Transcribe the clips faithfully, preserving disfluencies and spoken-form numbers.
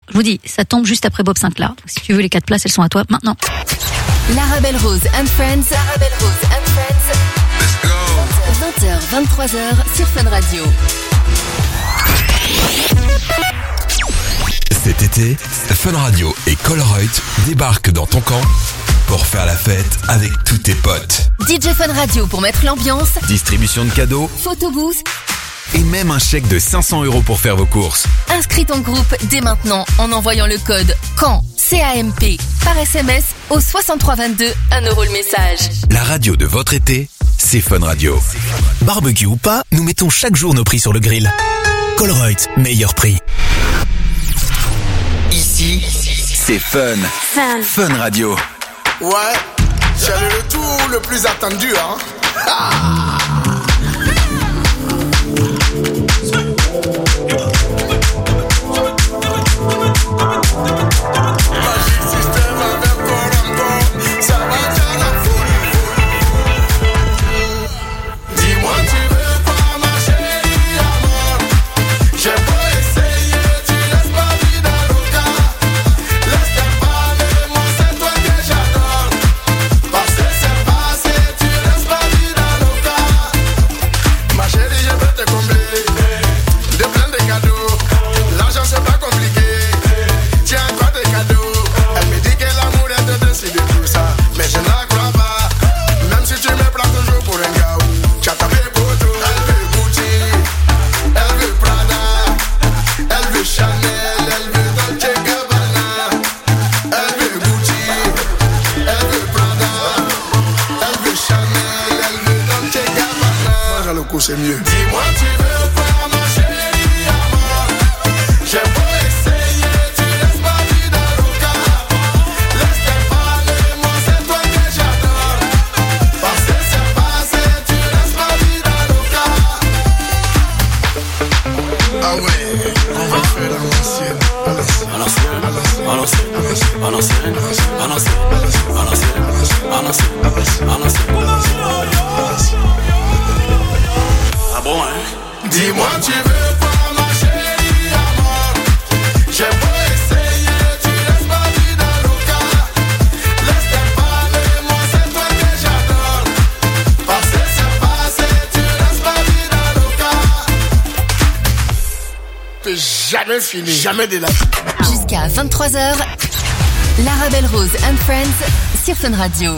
Je vous dis, ça tombe juste après Bob Sinclair. Donc, si tu veux, les quatre places, elles sont à toi maintenant. L'Arabelle Rose and Friends. L'Arabelle Rose and Friends. Let's go. vingt heures, vingt-trois heures sur Fun Radio. Cet été, Fun Radio et Colruyt débarquent dans ton camp pour faire la fête avec tous tes potes. D J Fun Radio pour mettre l'ambiance. Distribution de cadeaux. Photobooth. Et même un chèque de cinq cents euros pour faire vos courses. Inscris ton groupe dès maintenant en envoyant le code CAMP, C A M P, par S M S au soixante-trois vingt-deux, un euro le message. La radio de votre été, c'est Fun Radio. Barbecue ou pas, nous mettons chaque jour nos prix sur le grill. Colruyt, meilleur prix. Ici, c'est Fun. Fun. Fun Radio. Ouais, c'est le retour le plus attendu, hein. Ah. C'est mieux. Dis-moi tu veux quoi ma chérie amor. J'ai beau essayer, tu laisses ma vie dans le cas. Laisse-moi parler, moi c'est toi que j'adore. Passé c'est passé, tu laisses ma vie dans le cas. Ah ouais, on va faire à l'ancienne. À l'ancienne, à l'ancienne, à l'ancienne, à l'ancienne, à l'ancienne, à l'ancienne, à l'ancienne. Ah bon, hein? Dis-moi, tu veux quoi, ma chérie amor? J'ai beau essayer, tu laisses ma vie dans le cas. Laisse-moi parler, moi c'est toi que j'adore. Passé c'est passé, tu laisses ma vie dans le cas. C'est jamais fini, jamais de la vie. Jusqu'à vingt-trois heures, l'Arabelle Rose and Friends sur Fun Radio.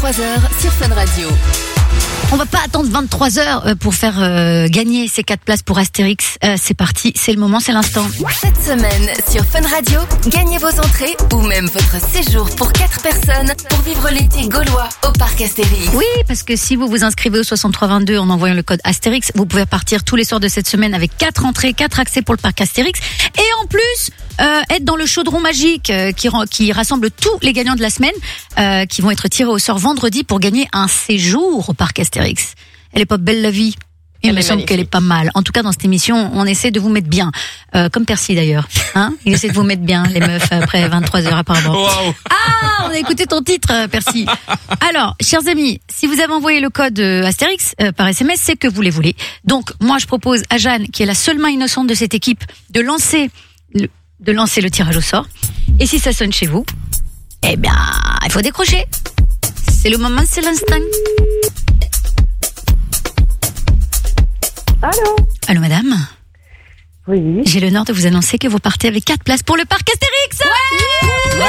vingt-trois heures sur Fun Radio. On va pas attendre vingt-trois heures pour faire euh, gagner ces quatre places pour Astérix. Euh, c'est parti, c'est le moment, c'est l'instant. Cette semaine sur Fun Radio, gagnez vos entrées ou même votre séjour pour quatre personnes pour vivre l'été gaulois au parc Astérix. Oui, parce que si vous vous inscrivez au soixante-trois vingt-deux en envoyant le code Astérix, vous pouvez partir tous les soirs de cette semaine avec quatre entrées, quatre accès pour le parc Astérix. Et en plus, euh, être dans le chaudron magique euh, qui, qui rassemble tous les gagnants de la semaine euh, qui vont être tirés au sort vendredi pour gagner un séjour au parc Astérix. Elle est pas belle la vie. Il me semble qu'elle est pas mal. En tout cas, dans cette émission, on essaie de vous mettre bien. Euh, comme Percy d'ailleurs. Hein, il essaie de vous mettre bien, les meufs, après vingt-trois heures apparemment. Wow. Ah, on a écouté ton titre, Percy. Alors, chers amis, si vous avez envoyé le code Astérix euh, par S M S, c'est que vous les voulez. Donc, moi, je propose à Jeanne, qui est la seule main innocente de cette équipe, de lancer le, de lancer le tirage au sort. Et si ça sonne chez vous, eh bien, il faut décrocher. C'est le moment, c'est l'instant. Allô. Allô, madame. Oui. J'ai l'honneur de vous annoncer que vous partez avec quatre places pour le parc Astérix. Ouais.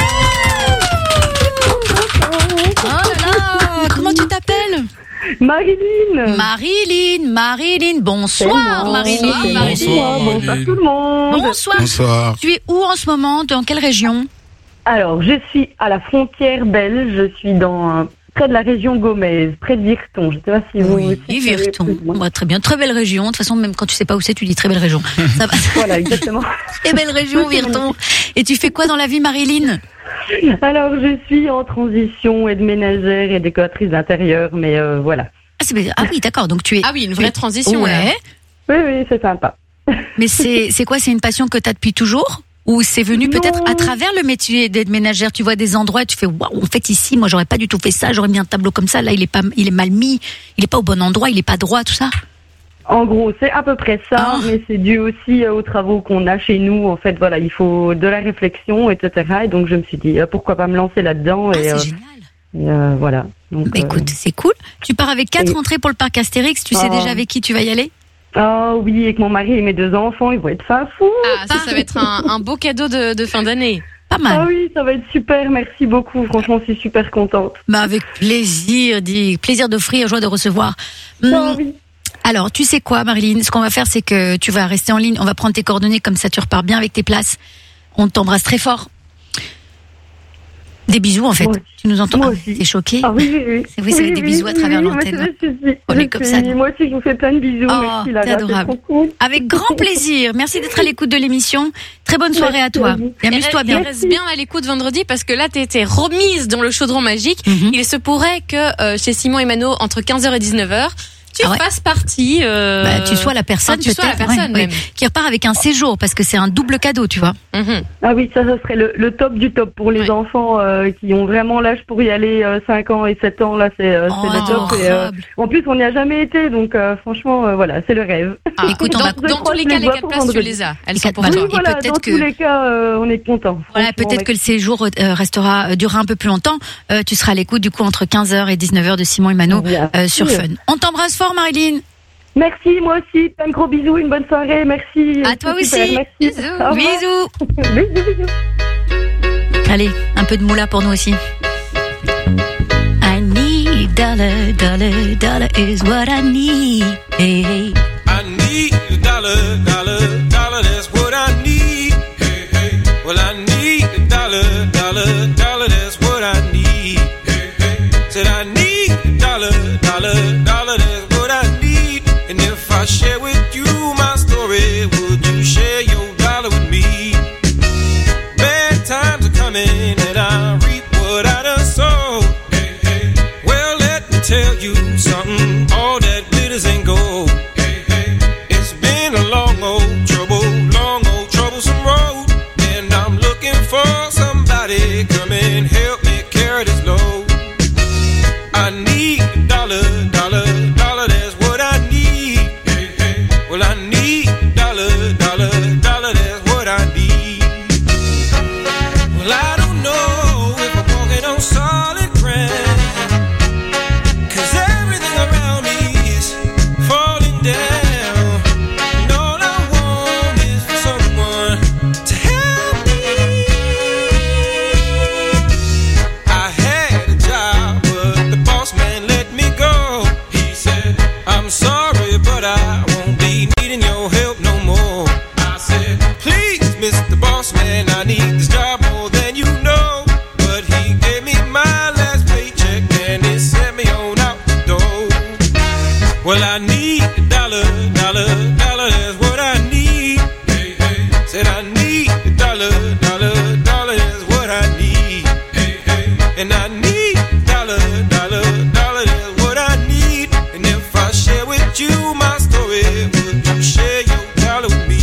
Ouais. Oh là là. Comment tu t'appelles? Marilyn. Marilyn, Marilyn. Bonsoir, Marilyn. Bonsoir, bonsoir, bonsoir tout le monde. Bonsoir. Bonsoir. Tu es où en ce moment? Dans quelle région? Alors, je suis à la frontière belge. Je suis dans près de la région Gomez, près de Virton. Je ne sais pas si vous... Oui, si Virton. Bah, très bien, très belle région. De toute façon, même quand tu sais pas où c'est, tu dis très belle région. Ça va. Voilà, exactement. Très belle région, Virton. Et tu fais quoi dans la vie, Marilyn? Alors, je suis en transition aide ménagère et décoratrice d'intérieur, mais euh, voilà. Ah, c'est... ah oui, d'accord. Donc tu es. Ah oui, une vraie transition. Ouais. Oui, oui, c'est sympa. Mais c'est c'est quoi? C'est une passion que tu as depuis toujours? Ou c'est venu peut-être à travers le métier d'aide ménagère? Tu vois des endroits et tu fais waouh, en fait ici moi j'aurais pas du tout fait ça, j'aurais mis un tableau comme ça, là il est pas il est mal mis, il est pas au bon endroit, il est pas droit, tout ça. En gros, c'est à peu près ça, Oh. mais c'est dû aussi euh, aux travaux qu'on a chez nous. En fait, voilà, il faut de la réflexion, et cetera. Et donc je me suis dit euh, pourquoi pas me lancer là-dedans. Ah, et, c'est euh, génial. et, euh, voilà. Donc, Bah, écoute, c'est cool. Tu pars avec quatre et- entrées pour le parc Astérix, tu sais Oh. déjà avec qui tu vas y aller? Ah oui, avec mon mari et mes deux enfants, ils vont être fin fous. Ah, ça, ça va être un, un beau cadeau de, de fin d'année. Pas mal. Ah oui, ça va être super, merci beaucoup. Franchement, je suis super contente. Bah avec plaisir, dis plaisir d'offrir, joie de recevoir. Hum, Ah oui. Alors, tu sais quoi, Marilyn? Ce qu'on va faire, c'est que tu vas rester en ligne. On va prendre tes coordonnées, comme ça tu repars bien avec tes places. On t'embrasse très fort. Des bisous, en fait. Moi aussi. Tu nous entends? Moi Ah, aussi. t'es choquée? Ah oui, oui, oui. C'est oui, ça fait des bisous à travers oui, l'antenne. moi, je suis- On je est comme suis- ça. Moi aussi, je vous fais plein de bisous. Oh, merci, t'es Lara, c'est adorable. trop cool. Avec grand plaisir. Merci d'être à l'écoute de l'émission. Très bonne soirée à Merci toi. à vous. Et amuse-toi Et bien. reste bien à l'écoute vendredi parce que là, t'es été remise dans le chaudron magique. Mhm. Il se pourrait que euh, chez Simon et Mano, entre quinze heures et dix-neuf heures, tu Ah ouais. fasses partie. Euh... Bah, tu sois la personne, enfin, tu sois la peut-être, personne ouais, même. ouais, qui repart avec un séjour parce que c'est un double cadeau, tu vois. Mhm. Ah oui, ça, ça serait le, le top du top pour les Ouais. enfants euh, qui ont vraiment l'âge pour y aller, euh, cinq ans et sept ans, là, c'est euh, Oh, c'est le top. Et, euh, adorable. en plus, on n'y a jamais été, donc euh, franchement, euh, voilà, c'est le rêve. Ah, Écoute, on dans, va- dans je tous les croise cas, les les doigts quatre pour places, tu vendredi. les as. Elles Les sont quatre pour places. toi. Oui, voilà, peut-être dans que- tous les cas, euh, on est content. Voilà, peut-être que le séjour euh, restera, euh, durera un peu plus longtemps. Euh, tu seras à l'écoute du coup entre quinze heures et dix-neuf heures de Simon et Mano Bien euh, sur sûr. Fun. On t'embrasse fort, Marilyn. Merci, moi aussi. Plein de gros bisous, une bonne soirée. Merci. À toi C'est super, aussi. Merci. Au revoir. Bisous. Bisous, bisous. Allez, un peu de moula pour nous aussi. I need dollar, dollar, dollar is what I need. Hey, hey. I need a dollar, dollar, dollar, that's what I need. Hey, hey. Well, I need a dollar, dollar, dollar, that's what I need. Hey, hey. Said I need a dollar, dollar, dollar, that's what I need. And if I share with you my story, would you share your dollar with me? Bad times are coming and I reap what I done sow. Hey, hey. Well, let me tell you something, all that glitters ain't gold. Hey, hey. It's been a long old trouble, long old troublesome road. And I'm looking for somebody come and help me carry this load. I need a dollar, dollar, dollar, that's what I need. Hey, hey. I'm sorry, but I won't be needing your help no more. I said, please, Mister Boss Man, I need this job more than you know. But he gave me my last paycheck and it sent me on out the door. Well, I need a dollar, dollar, dollar, that's what I need. Hey, hey. Said I need a dollar, dollar, dollar, that's what I need. Hey, hey. And I need a dollar, dollar, dollar, that's what I need. And if I share with you my story, would you share your dollar with me?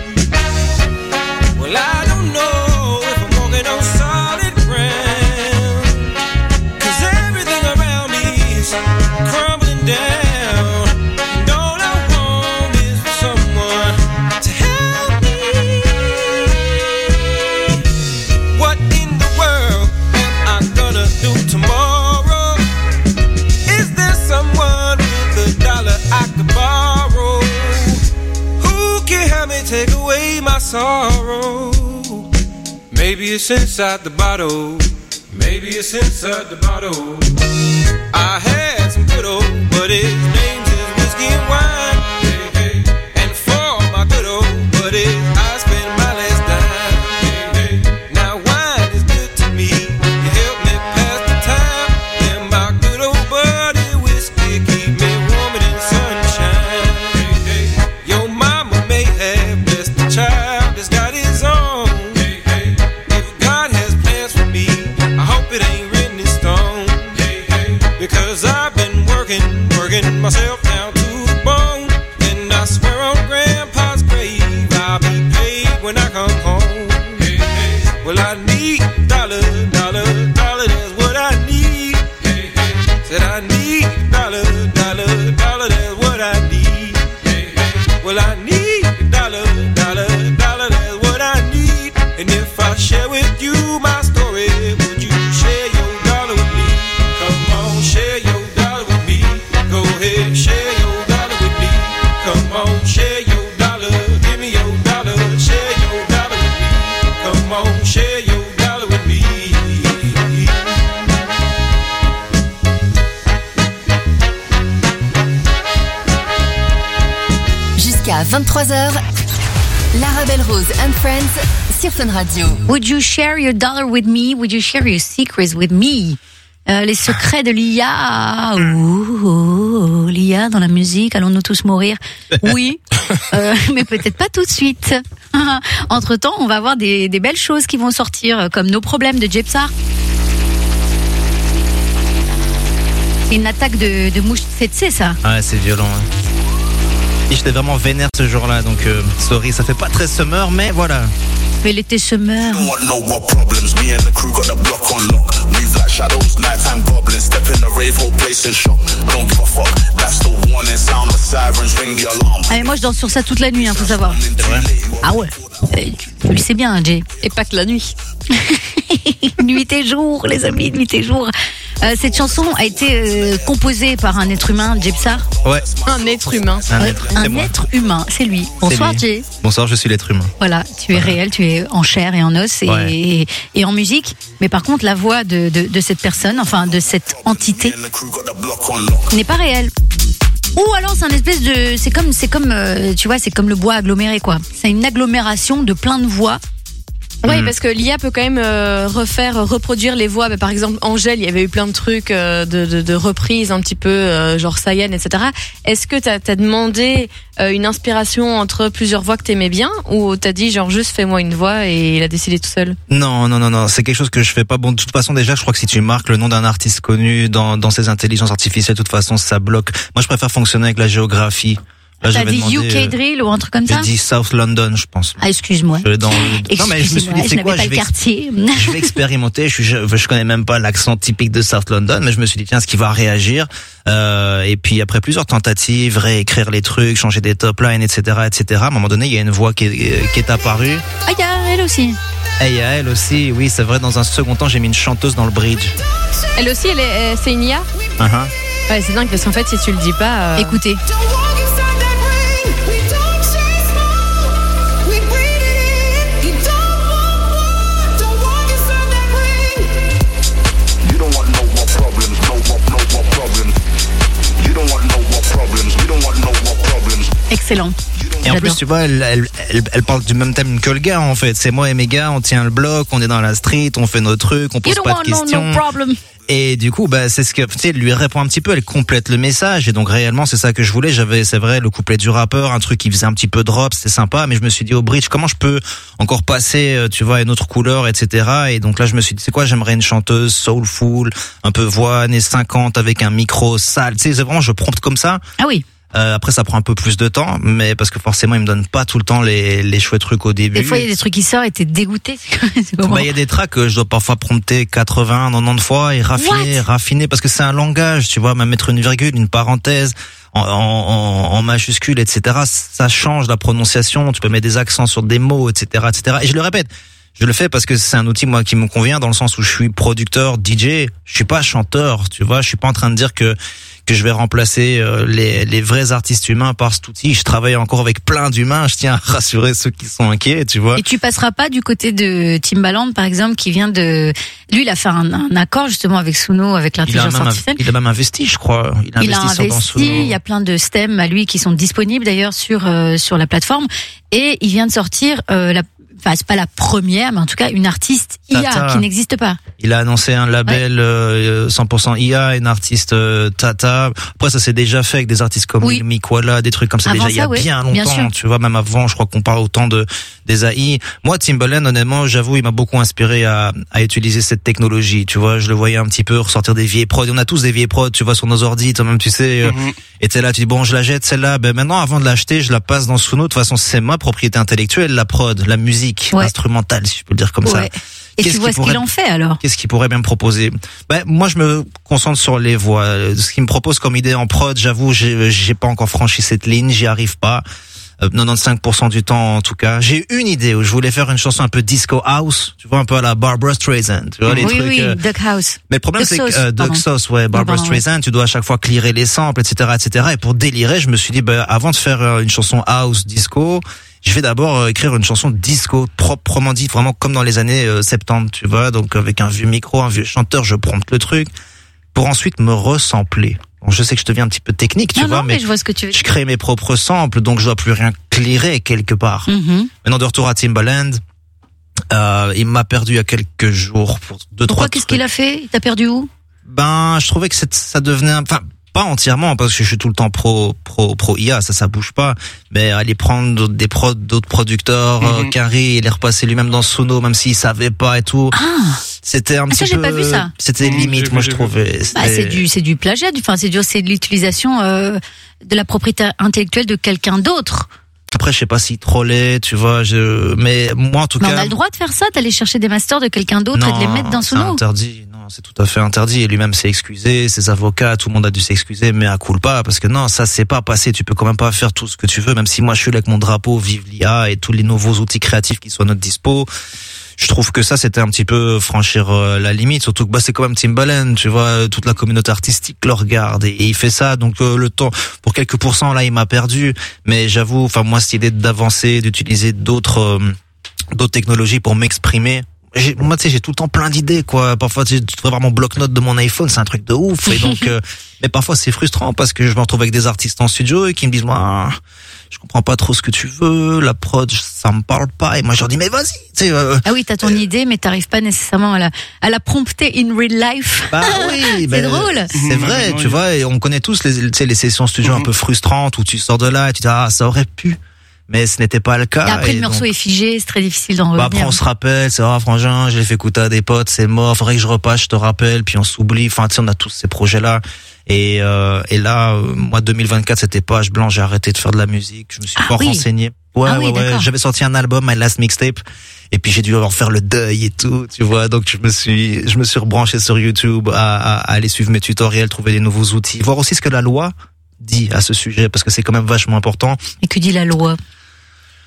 Well, I don't know if I'm walking on solid ground, 'cause everything around me is crumbling down. And all I want is for someone to help me. What in the world am I gonna do tomorrow? Is there someone with a dollar I could borrow? Who can help me take away my sorrow? Maybe it's inside the bottle. Maybe it's inside the bottle. I had some good old, but his name's is whiskey and wine. Hey, hey. And for my good old buddy, I spent my last dime. Hey, hey. Now wine is good to me. You help me pass the time. And my good old buddy, whiskey keep me warm in the sunshine. Hey, hey. Your mama may have blessed the child that's got his own. Hey, hey. If God has plans for me, I hope it ain't written in stone. Hey, hey. Because I've been working, working myself down to the bone. And I swear on Grandpa's grave, I'll be paid when I come home. Hey, hey. Well, I need dollar, dollar, dollar, that's what I need. Hey, hey. Said I need dollar, dollar, dollar, that's what I need. Hey, hey. Well, I need dollar, dollar, dollar, that's what I need. And if I share with you my story, would you share your dollar with me? Come on, share your dollar with me. Go ahead, share your dollar with me. Come on, share your dollar. Give me your dollar. Share your dollar with me. Come on, share your dollar with me. Jusqu'à vingt-trois heures, La Rebelle Rose and Friends sur Fun Radio. Would you share your dollar with me? Would you share your secrets with me? Euh, les secrets de l'I A. Ouh, oh, l'I A dans la musique, allons-nous tous mourir? Oui, euh, mais peut-être pas tout de suite. Entre-temps, on va avoir des, des belles choses qui vont sortir, comme Nos problèmes de Jepsar. C'est une attaque de, de mouche tsetse, ça. Ouais, c'est violent. Hein. Et j'étais vraiment vénère ce jour-là, donc euh, sorry, ça fait pas très summer, mais voilà. Mais l'été summer. Allez, moi je danse sur ça toute la nuit, hein, faut savoir. C'est vrai. Ah ouais, euh, tu le sais bien, Jay. Et pas que la nuit. Nuit et jour, les amis, nuit et jour. Euh, cette chanson a été euh, composée par un être humain, Jepsar. Ouais. Un être humain. Un Ouais, être, un c'est moi. être humain, c'est lui. Bonsoir, C'est lui. Jay. Bonsoir, je suis l'être humain. Voilà, tu es Voilà. réel, tu es en chair et en os et, Ouais. et, et en musique. Mais par contre, la voix de, de, de cette personne, enfin de cette entité, n'est pas réelle. Ou alors c'est un espèce de, c'est comme, c'est comme, euh, tu vois, c'est comme le bois aggloméré quoi. C'est une agglomération de plein de voix. Oui, Mm. parce que l'I A peut quand même euh, refaire, reproduire les voix. Bah, par exemple, Angèle, il y avait eu plein de trucs euh, de, de, de reprises un petit peu, euh, genre Sayan, et cetera. Est-ce que t'as as demandé euh, une inspiration entre plusieurs voix que t'aimais bien, ou t'as dit genre juste fais-moi une voix et il a décidé tout seul? Non, non, non, non, c'est quelque chose que je fais pas. Bon, de toute façon, déjà, je crois que si tu marques le nom d'un artiste connu dans, dans ces intelligences artificielles, de toute façon, ça bloque. Moi, je préfère fonctionner avec la géographie. Là, T'as j'avais dit demandé, U K euh, drill ou un truc comme J'ai ça? dit South London, je pense. Ah, excuse-moi. Je- dans le- Non, mais je me suis Excuse-moi, dit, je c'est n'avais quoi, pas je le vais, quartier. je vais expérimenter. Je, suis, je, je connais même pas l'accent typique de South London, mais je me suis dit, tiens, ce qui va réagir. Euh, et puis, après plusieurs tentatives, réécrire les trucs, changer des top lines, et cetera, et cetera. À un moment donné, il y a une voix qui est, qui est apparue. Ah, il y a elle aussi. Et il y a elle aussi, oui, c'est vrai, dans un second temps, j'ai mis une chanteuse dans le bridge. Elle aussi, elle est, euh, c'est une I A? Uh-huh. Ouais, c'est dingue parce qu'en fait, si tu le dis pas. euh, Écoutez. You don't want no more problems, no more, no more problems. You don't want no more problems. We don't excellent. Et en J'adore. plus, tu vois, elle, elle, elle, elle parle du même thème que le gars, en fait. C'est moi et mes gars, on tient le bloc, on est dans la street, on fait nos trucs, on You pose don't pas want de no, questions. no problem. Et du coup, bah, c'est ce que, tu sais, elle lui répond un petit peu, elle complète le message. Et donc, réellement, c'est ça que je voulais. J'avais, c'est vrai, le couplet du rappeur, un truc qui faisait un petit peu drop, c'était sympa. Mais je me suis dit au bridge, comment je peux encore passer, tu vois, une autre couleur, et cetera. Et donc là, je me suis dit, c'est quoi, j'aimerais une chanteuse soulful, un peu voix années cinquante avec un micro sale. Tu sais, c'est vraiment, je prompte comme ça. Ah oui. Euh, après, ça prend un peu plus de temps, mais parce que forcément, ils me donnent pas tout le temps les, les chouettes trucs au début. Des fois, il y a des trucs qui sortent et t'es dégoûté. C'est comment Bah, il y a des tracks que je dois parfois prompter quatre-vingts, quatre-vingt-dix fois et raffiner, What raffiner, parce que c'est un langage, tu vois, même mettre une virgule, une parenthèse, en, en, en, en majuscule, et cetera. Ça change la prononciation, tu peux mettre des accents sur des mots, et cetera, et cetera. Et je le répète, je le fais parce que c'est un outil, moi, qui me convient dans le sens où je suis producteur, D J, je suis pas chanteur, tu vois, je suis pas en train de dire que que je vais remplacer euh, les, les vrais artistes humains par cet outil. Je travaille encore avec plein d'humains, je tiens à rassurer ceux qui sont inquiets, tu vois. Et tu passeras pas du côté de Timbaland, par exemple, qui vient de... Lui, il a fait un, un accord justement avec Suno, avec Il a, l'intelligence même, artificielle. il a même investi, je crois. Il a Il a investi, sur- dans investi, Suno. il y a plein de stems à lui qui sont disponibles d'ailleurs sur euh, sur la plateforme. Et il vient de sortir, euh, la, enfin c'est pas la première, mais en tout cas une artiste I A Tata. qui n'existe pas. Il a annoncé un label euh, cent pour cent I A, une artiste euh, Tata. Après, ça s'est déjà fait avec des artistes comme Oui. Mikwala, des trucs comme ça. Avant déjà, il y a ça, ouais, bien bien longtemps, sûr. tu vois, même avant, je crois qu'on parle autant de des A I. Moi, Timbaland, honnêtement, j'avoue, il m'a beaucoup inspiré à, à utiliser cette technologie. Tu vois, je le voyais un petit peu ressortir des vieilles prods. On a tous des vieilles prods, tu vois, sur nos ordi, toi-même, tu sais. euh, Mhm. Et t'es là, tu dis bon, je la jette celle-là. Ben maintenant, avant de l'acheter, je la passe dans Suno. De toute façon, c'est ma propriété intellectuelle, la prod, la musique, Ouais. l'instrumental, si je peux le dire comme ça. Ouais. Et Qu'est-ce tu vois qu'il ce qu'il pourrait- en fait alors. Qu'est-ce qu'il pourrait bien me proposer? Ben, moi, je me concentre sur les voix. Ce qu'il me propose comme idée en prod, j'avoue, j'ai, j'ai pas encore franchi cette ligne, j'y arrive pas. Euh, quatre-vingt-quinze pour cent du temps, en tout cas. J'ai eu une idée où je voulais faire une chanson un peu disco house, tu vois, un peu à la Barbra Streisand, tu vois, les Oui, trucs. oui, euh, Duck House. Mais le problème, Duck c'est que, Sauce, euh, Duck pardon. Sauce, ouais, Barbra pardon, ouais. Streisand, tu dois à chaque fois clearer les samples, et cetera, et cetera. Et pour délirer, je me suis dit, ben, avant de faire euh, une chanson house, disco, je vais d'abord euh, écrire une chanson disco, proprement dit, vraiment comme dans les années euh, soixante-dix, tu vois, donc avec un vieux micro, un vieux chanteur, je prompte le truc, pour ensuite me resampler. Bon, je sais que je deviens un petit peu technique, tu Non, vois, non, mais mais je vois ce que tu veux je dire. crée mes propres samples, donc je dois plus rien clearer quelque part. Mhm. Maintenant, de retour à Timbaland, euh, il m'a perdu il y a quelques jours pour deux, Pourquoi trois qu'est-ce trucs. qu'il a fait? Il t'a perdu où? Ben, je trouvais que c'est- ça devenait, un- enfin, pas entièrement parce que je suis tout le temps pro pro pro I A, ça ça bouge pas, mais aller prendre d'autres- des prods d'autres producteurs, Mhm. euh, Carré, et les repasser lui-même dans Suno, même s'il savait pas et tout. Ah, C'était un Ah, petit ça, j'ai peu, pas vu ça. c'était Mhm, limite, j'ai moi vu, je j'ai trouvais. bah, C'était- c'est du c'est du plagiat, du- enfin c'est du c'est de l'utilisation euh, de la propriété intellectuelle de quelqu'un d'autre. Après, je sais pas s'il trollait, tu vois, je, mais moi en tout Mais cas. on a le droit de faire ça, d'aller chercher des masters de quelqu'un d'autre et de les mettre dans c'est Suno. interdit. Non, c'est tout à fait interdit. Et lui-même s'est excusé, ses avocats, tout le monde a dû s'excuser, mais à culpa, parce que non, ça c'est pas passé. Tu peux quand même pas faire tout ce que tu veux, même si moi je suis là avec mon drapeau, vive l'I A et tous les nouveaux outils créatifs qui sont à notre dispo. Je trouve que ça c'était un petit peu franchir euh, la limite, surtout que bah c'est quand même Timbaland, tu vois, toute la communauté artistique le regarde et, et il fait ça, donc euh, le temps pour quelques pourcents là il m'a perdu, mais j'avoue, enfin moi cette idée d'avancer, d'utiliser d'autres euh, d'autres technologies pour m'exprimer. J'ai, moi, tu sais, j'ai tout le temps plein d'idées, quoi. Parfois, tu sais, tu devrais voir mon bloc-notes de mon iPhone, c'est un truc de ouf. Et donc, euh, mais parfois, c'est frustrant parce que je me retrouve avec des artistes en studio et qui me disent, moi, je comprends pas trop ce que tu veux, la prod, ça me parle pas. Et moi, je leur dis, mais vas-y, tu sais. Euh, Ah oui, t'as ton idée, mais t'arrives pas nécessairement à la, à la prompter in real life. bah oui, C'est ben, drôle. C'est vrai, Mhm. tu vois. Et on connaît tous les, tu sais, les sessions studio Mhm. un peu frustrantes où tu sors de là et tu dis, ah, ça aurait pu. Mais ce n'était pas le cas. Et après, Et le morceau donc- est figé, c'est très difficile d'en Bah revenir. après on se rappelle, c'est ah frangin, je l'ai fait écouter à des potes, c'est mort, faudrait que je repasse, je te rappelle, puis on s'oublie. Enfin tu sais, on a tous ces projets là. Et euh, et là, euh, moi deux mille vingt-quatre c'était page blanche, j'ai arrêté de faire de la musique, je me suis Ah fort oui. renseigné. Ouais Ah oui, ouais ouais, d'accord. j'avais sorti un album, My Last Mixtape, et puis j'ai dû en faire le deuil et tout, tu vois. Donc je me suis je me suis rebranché sur YouTube à, à, à aller suivre mes tutoriels, trouver des nouveaux outils, voir aussi ce que la loi dit à ce sujet parce que c'est quand même vachement important. Et que dit la loi?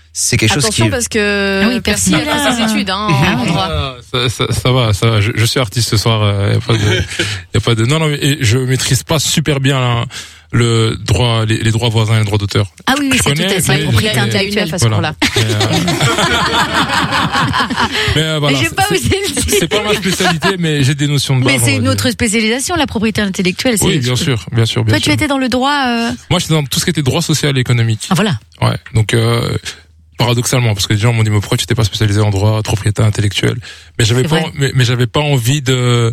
c'est quelque chose Attention qui parce que Ah oui, Percy, Percy a là. fait ses études hein, en droit. Ah, ça, ça, ça va, ça va. Je, je suis artiste ce soir. Il euh, y a pas de, y a pas de. Non, non, mais et je maîtrise pas super bien là, le droit, les, les droits voisins et le droit d'auteur. Ah oui, oui, Je c'est tout connais, à fait mais- la propriété Il a- il a intellectuelle. une F à ce Voilà. cours-là. Mais, euh, mais, euh, voilà, Mais j'ai pas c'est- osé le dire. C'est pas ma spécialité, mais j'ai des notions de base. Mais on c'est va une dire. autre spécialisation, la propriété intellectuelle. c'est- Oui, bien sûr, bien sûr, bien Toi, sûr. tu étais dans le droit. euh, Moi, j'étais dans tout ce qui était droit social et économique. Ah voilà. Ouais. Donc, euh, paradoxalement, parce que les gens m'ont dit, mais pourquoi tu t'es pas spécialisé en droit, propriété intellectuelle? Mais j'avais C'est pas, vrai. mais, mais j'avais pas envie de,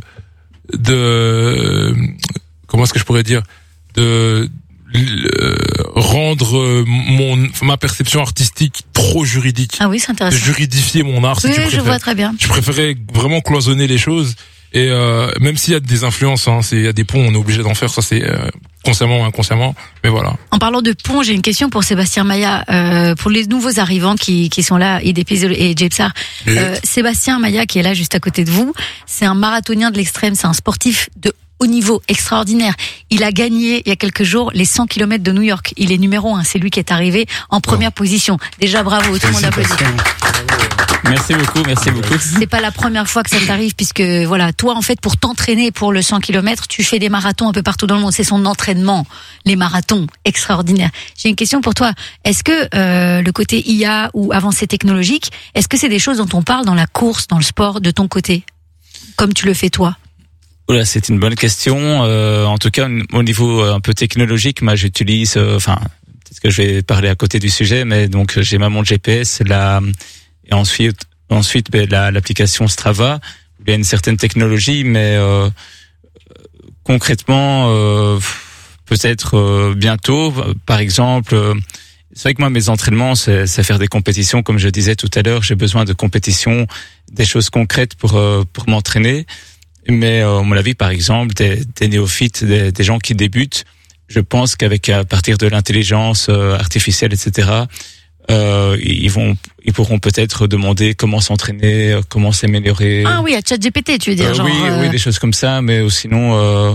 de, comment est-ce que je pourrais dire, de euh, rendre mon, ma perception artistique trop juridique. Ah oui, c'est De intéressant. juridifier mon art, si Oui, tu oui, je préfères. vois très bien. Je préférais vraiment cloisonner les choses. Et euh, même s'il y a des influences, hein, c'est- il y a des ponts, on est obligé d'en faire, ça c'est euh, consciemment ou inconsciemment. Mais voilà. En parlant de pont, j'ai une question pour Sébastien Maya, euh, pour les nouveaux arrivants qui, qui sont là, Ide Pizzo et Jepsar. Euh, Sébastien Maya, qui est là juste à côté de vous, c'est un marathonien de l'extrême, c'est un sportif de haut niveau, extraordinaire. Il a gagné il y a quelques jours les cent kilomètres de New York. Il est numéro un, c'est lui qui est arrivé en première position. Déjà bravo, tout le monde applaudit. Merci beaucoup, merci beaucoup. C'est pas la première fois que ça t'arrive, puisque voilà, toi en fait pour t'entraîner pour le cent kilomètres, tu fais des marathons un peu partout dans le monde. C'est son entraînement, les marathons, extraordinaire. J'ai une question pour toi. Est-ce que euh, le côté I A ou avancée technologique, est-ce que c'est des choses dont on parle dans la course, dans le sport, de ton côté, comme tu le fais toi? Oula, c'est une bonne question. Euh, en tout cas, au niveau euh, un peu technologique, moi j'utilise, euh, enfin, peut-être que je vais parler à côté du sujet, mais donc j'ai ma montre G P S, la, et ensuite, ensuite ben, la, l'application Strava. Il y a une certaine technologie, mais euh, concrètement, euh, peut-être euh, bientôt. Par exemple, euh, c'est vrai que moi mes entraînements, c'est, c'est faire des compétitions, comme je disais tout à l'heure. J'ai besoin de compétitions, des choses concrètes pour euh, pour m'entraîner. Mais euh, à mon avis, par exemple, des, des néophytes, des, des gens qui débutent, je pense qu'avec à partir de l'intelligence euh, artificielle, et cetera, euh, ils vont, ils pourront peut-être demander comment s'entraîner, euh, comment s'améliorer. Ah oui, à ChatGPT, tu veux dire, Euh, genre. oui, euh, oui, des choses comme ça. Mais euh, sinon, euh,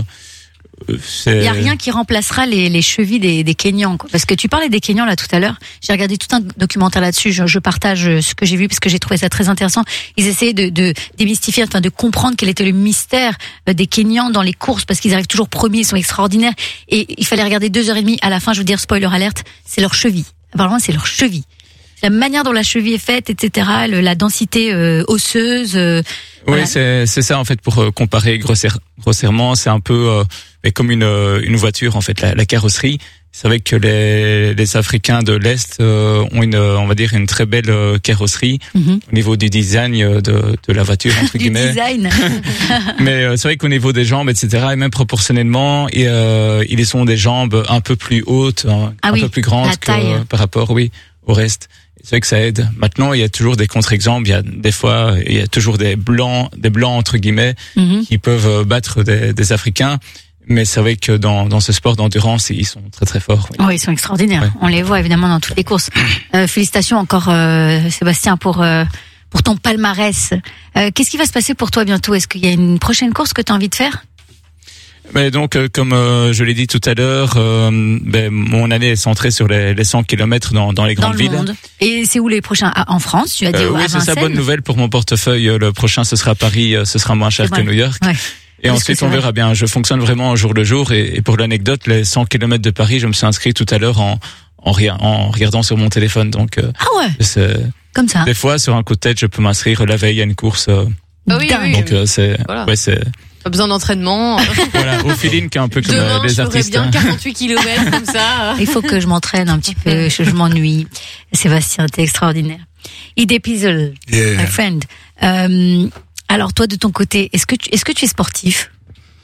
c'est. Il y a rien qui remplacera les, les chevilles des, des Kenyans, quoi. Parce que tu parlais des Kenyans là tout à l'heure. J'ai regardé tout un documentaire là-dessus. Je, je partage ce que j'ai vu parce que j'ai trouvé ça très intéressant. Ils essayaient de, de démystifier, enfin de comprendre quel était le mystère des Kenyans dans les courses parce qu'ils arrivent toujours premiers, ils sont extraordinaires. Et il fallait regarder deux heures et demie. À la fin, je veux dire spoiler alerte, c'est leur cheville. Apparemment, c'est leur cheville. La manière dont la cheville est faite, et cetera. Le, la densité euh, osseuse. Euh, Oui, voilà. c'est c'est ça en fait pour euh, comparer grossière, grossièrement, c'est un peu euh, mais comme une euh, une voiture en fait, la, la carrosserie. C'est vrai que les les Africains de l'Est euh, ont une euh, on va dire une très belle euh, carrosserie Mhm. au niveau du design euh, de de la voiture entre Du guillemets. design. Mais euh, c'est vrai qu'au niveau des jambes, et cetera, et même proportionnellement, et, euh, ils ont des jambes un peu plus hautes, hein, Ah un oui, peu plus grandes la que, taille. par rapport, oui, au reste. C'est vrai que ça aide. Maintenant, il y a toujours des contre-exemples. Il y a des fois, il y a toujours des blancs, des blancs entre guillemets, Mhm. qui peuvent battre des, des Africains. Mais c'est vrai que dans, dans ce sport d'endurance, ils sont très très forts. Oui. Oh, ils sont extraordinaires. Ouais. On les voit évidemment dans toutes les courses. Euh, félicitations encore, euh, Sébastien, pour euh, pour ton palmarès. Euh, Qu'est-ce qui va se passer pour toi bientôt? Est-ce qu'il y a une prochaine course que tu as envie de faire? Mais donc, euh, comme euh, je l'ai dit tout à l'heure, euh, ben, mon année est centrée sur les, les cent kilomètres dans, dans les Dans grandes le villes. monde. Et c'est où les prochains? Ah, en France, tu as dit Euh, à oui, c'est ça, Vincennes. bonne nouvelle pour mon portefeuille. Euh, Le prochain, ce sera Paris, euh, ce sera moins cher C'est que vrai. New York. Ouais. Et Parce que ensuite, c'est on vrai. verra bien. Je fonctionne vraiment au jour le jour. Et, et pour l'anecdote, les cent kilomètres de Paris, je me suis inscrit tout à l'heure en, en, ria- en regardant sur mon téléphone. Donc, euh, Ah ouais, c'est- comme ça. des fois, sur un coup de tête, je peux m'inscrire la veille à une course. euh, Ah oui, Dingue. oui. donc, euh, c'est, Voilà. ouais, c'est, Pas besoin d'entraînement. voilà, au feeling qui est un peu comme Demain, euh, les je ferai artistes. bien hein. quarante-huit kilomètres comme ça. Il faut que je m'entraîne un petit peu, je, je m'ennuie. Sébastien, t'es extraordinaire. Ide Pizzo, Yeah. my friend. Euh, alors toi, de ton côté, est-ce que tu, est-ce que tu es sportif?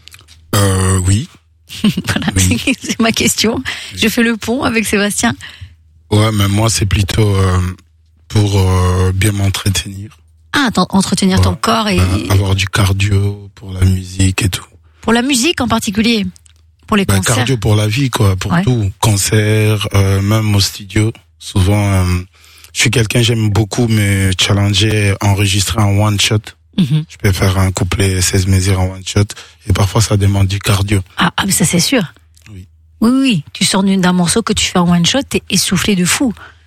Euh, oui. Voilà, Oui. c'est- c'est ma question. Je fais le pont avec Sébastien. Ouais, mais moi, c'est plutôt euh, pour euh, bien m'entretenir. Ah, t'en- entretenir Ouais. ton corps et Euh, avoir du cardio pour la musique et tout. pour la musique en particulier, pour les Ben, concerts. cardio pour la vie, quoi, pour Ouais. tout. Concert, euh, même au studio. Souvent, euh, je suis quelqu'un, j'aime beaucoup me challenger, enregistrer en one shot. Mhm. Je peux faire un couplet seize mesures en one shot. Et parfois, ça demande du cardio. Ah, ah, mais ça c'est sûr. Oui. Oui, oui, oui. Tu sors d'une- d'un morceau que tu fais en one shot, t'es essoufflé de fou.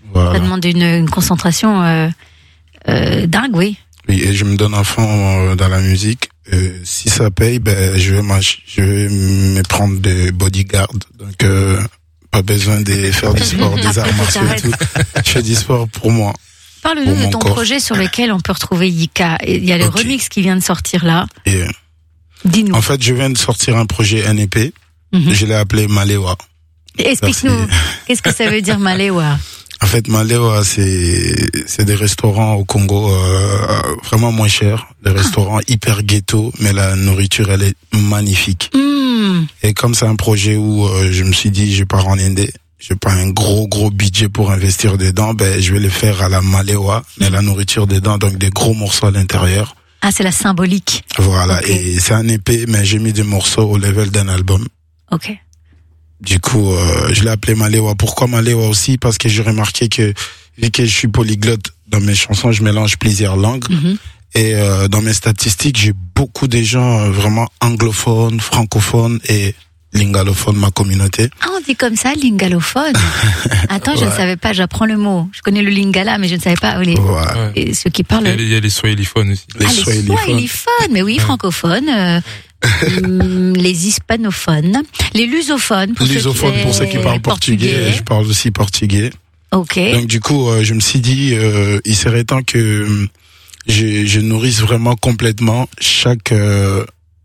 Voilà. Ça demande une, une concentration euh, euh, dingue, oui. Oui, et je me donne à fond euh, dans la musique. Euh, si ça paye, ben je vais m'ach- je vais me prendre des bodyguards. Donc euh, pas besoin de faire du sport, des arts martiaux et tout. Je fais du sport pour moi. Parle-nous Pour de mon ton corps. projet sur lequel on peut retrouver Yika. Il y a le Ok. remix qui vient de sortir là. Et, Dis-nous. en fait, je viens de sortir un projet N E P. Mhm. Je l'ai appelé Malewa. Explique-nous, qu'est-ce que ça veut dire Malewa? En fait, Malewa, c'est c'est des restaurants au Congo euh, vraiment moins chers, des restaurants hyper ghetto, mais la nourriture elle est magnifique. Mm. Et comme c'est un projet où euh, je me suis dit, je pars en Indé, j'ai pas un gros gros budget pour investir dedans, ben je vais le faire à la Malewa, mais la nourriture dedans, donc des gros morceaux à l'intérieur. Ah, c'est la symbolique. Voilà, Ok. et c'est un épée, mais j'ai mis des morceaux au level d'un album. Ok. Du coup, euh, je l'ai appelé Malewa. Pourquoi Malewa aussi? Parce que j'ai remarqué que, vu que je suis polyglotte dans mes chansons, je mélange plusieurs langues. Mhm. Et euh, dans mes statistiques, j'ai beaucoup de gens euh, vraiment anglophones, francophones et lingalophones, ma communauté. Ah, on dit comme ça, lingalophone. Attends, je ne Ouais. savais pas, j'apprends le mot. Je connais le lingala, mais je ne savais pas. Oh, les, Ouais. et ceux qui parlent. Il y a les, il y a les swahiliphones aussi. Les ah, les swahiliphones. swahiliphones, mais oui, francophones, euh, hum, les hispanophones, les lusophones. Pour Lusophones ceux qui, pour ceux qui parlent portugais. Je parle aussi portugais. Ok. Donc du coup, euh, je me suis dit, euh, il serait temps que euh, je, je nourrisse vraiment complètement chaque euh,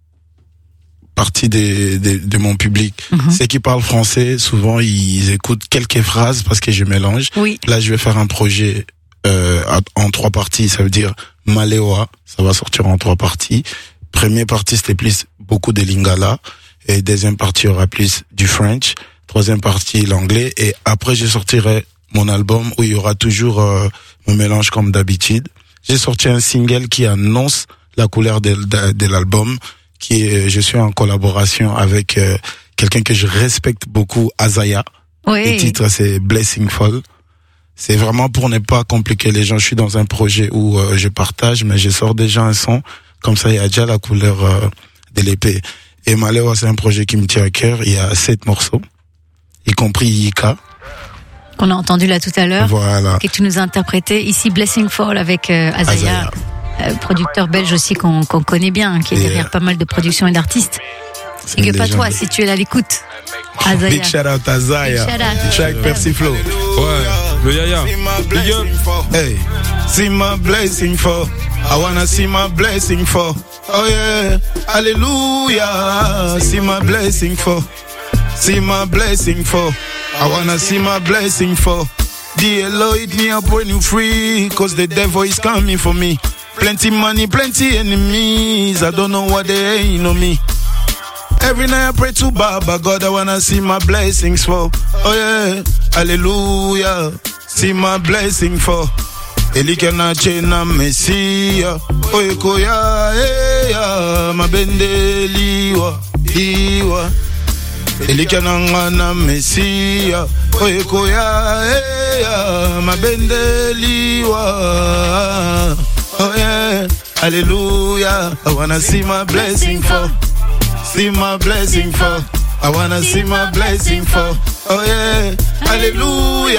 partie des, des, de mon public. Mhm. Ceux qui parlent français, souvent ils écoutent quelques phrases parce que je mélange. Oui. Là, je vais faire un projet euh, en trois parties. Ça veut dire Malewa, ça va sortir en trois parties. Première partie, c'était plus beaucoup de lingala. Et deuxième partie, il y aura plus du French. Troisième partie, l'anglais. Et après, je sortirai mon album où il y aura toujours euh, mon mélange comme d'habitude. J'ai sorti un single qui annonce la couleur de, de, de l'album, qui est, je suis en collaboration avec euh, quelqu'un que je respecte beaucoup, Azaya. Oui. Le titre, c'est Blessing Fall. C'est vraiment pour ne pas compliquer les gens. Je suis dans un projet où euh, je partage, mais je sors déjà un son. Comme ça, il y a déjà la couleur euh, de l'épée. Et Malewa, c'est un projet qui me tient à cœur. Il y a sept morceaux, y compris Yika. Qu'on a entendu là tout à l'heure. Voilà. Que tu nous as interprété. Ici, Blessing Fall avec euh, Azaya. Azaya. Euh, producteur belge aussi qu'on qu'on connaît bien, qui est Et derrière euh, pas mal de productions et d'artistes. C'est Et une que pas légende. toi, si tu es là à l'écoute. Azaya. Big shout out à Zaya. Big shout out. Check Percy Flow. Ouais, le Yaya. Big up. Hey, see my blessing for. I wanna see my blessing for. Oh yeah, hallelujah. See my blessing for. See my blessing for. I wanna see my blessing for. Dear Lord, hit me up when you free, cause the devil is coming for me. Plenty money, plenty enemies. I don't know what they ain't on me. Every night I pray to Baba God, I wanna see my blessings for. Oh yeah, hallelujah. See my blessing for. Elikana chena Messiah. Oye koya eya mabendeliwa iwa. Elikana ngana Messiah. Oye koya eya mabendeliwa. Oh yeah, hallelujah. I wanna see my blessing for. See my blessing for. I wanna see my blessing for. Oh yeah, hallelujah.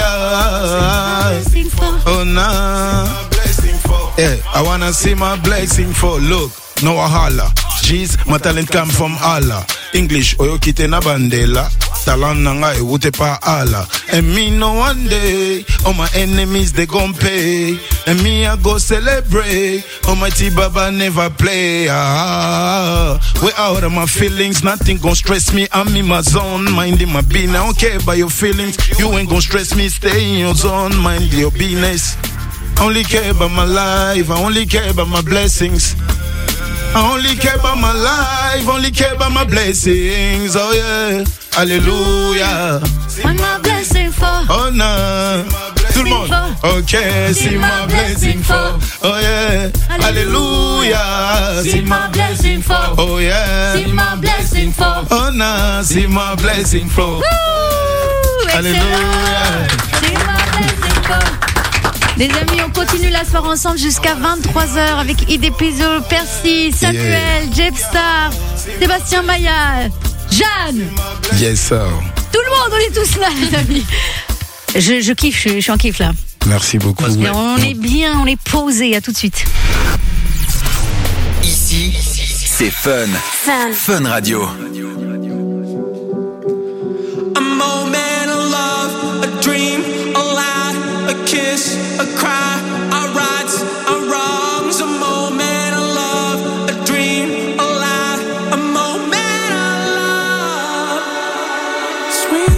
Oh nah. Yeah, I wanna see my blessing for. Look, no wahala. Jeez, my talent come from Allah. English, oyo kite na bandela. Talent nanga e wote pa Allah. And me no one day, all my enemies they gon' pay. And me I go celebrate. Almighty Baba never play. Ah, way out of my feelings, nothing gon' stress me. I'm in my zone, minding my business. I don't care about your feelings. You ain't gon' stress me. Stay in your zone, mind your business. I only care about my life. I only care about my blessings. I only care about my life, only care about my blessings. Oh yeah, hallelujah. One more blessing for. Oh nah, tout le monde. Okay, see my blessing for. Oh yeah, hallelujah. See my blessing for. Oh yeah, See my blessing for. oh nah, see my blessing for. Hallelujah. See my blessing for. Les amis, on continue la soirée ensemble jusqu'à vingt-trois heures avec Idé Pizzo, Percy, Samuel, Jeffstar, Sébastien Maya, Jeanne. Yes sir. Tout le monde, on est tous là, les amis. Je, je kiffe, je, je suis en kiff là. Merci beaucoup. Et on est bien, on est posé. À tout de suite. Ici, c'est Fun. Fun. Fun Radio. A moment of love, a dream, a lie, a kiss, a cry, our rights, our wrongs. A moment of love, a dream, a lie, a moment of love. Sweet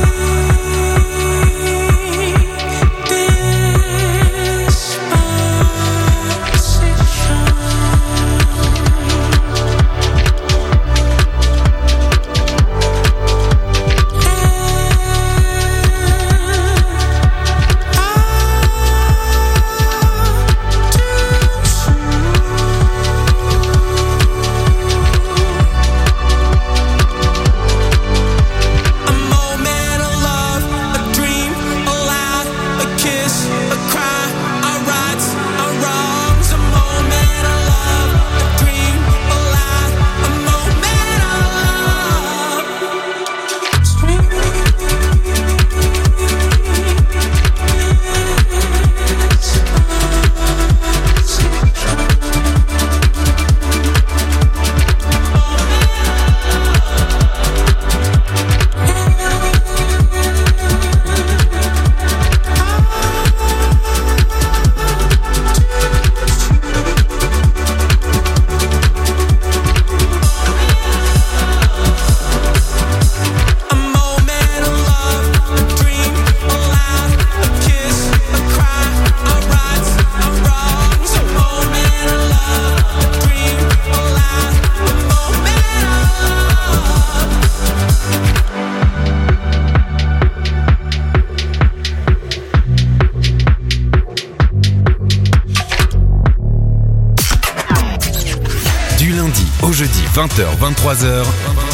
vingt heures, vingt-trois heures,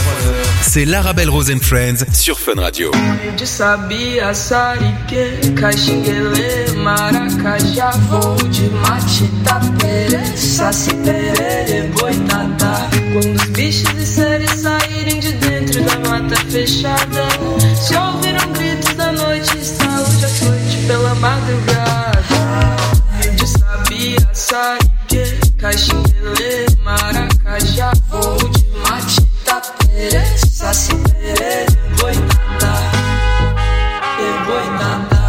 c'est l'Arabelle Rose and Friends sur Fun Radio. De sabia, sarique, caxinguele, maracajá, vou de mate, tapere, saci, perere, boitatá. Quando os bichos e seres saírem de dentro da mata fechada, se ouviram gritos da noite, saúde à noite pela madrugada. De sabia, sarique, caxinguele, maracajá, vou de mate, tapere, saci, perere, boitatá, e boitatá.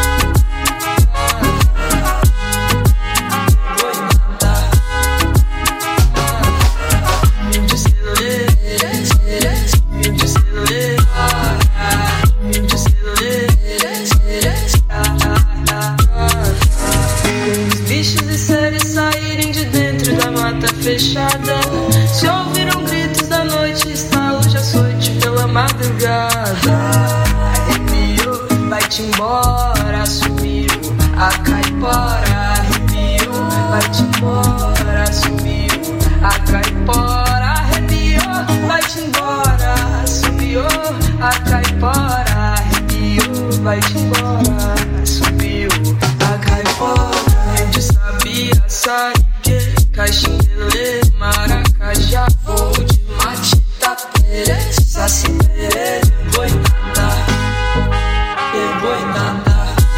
Fechada, se ouviram gritos da noite, estalo de açoite pela madrugada. Arrepiou, vai-te embora, subiu a caipora. Arrepiou, vai-te embora, subiu a caipora. Arrepiou, vai-te embora, subiu a caipora. Arrepiou, vai-te embora, subiu a caipora. De sabia, sai caxinguele, maracajá, vou de mate, tapere, saci, perere, boitatá, e boitatá.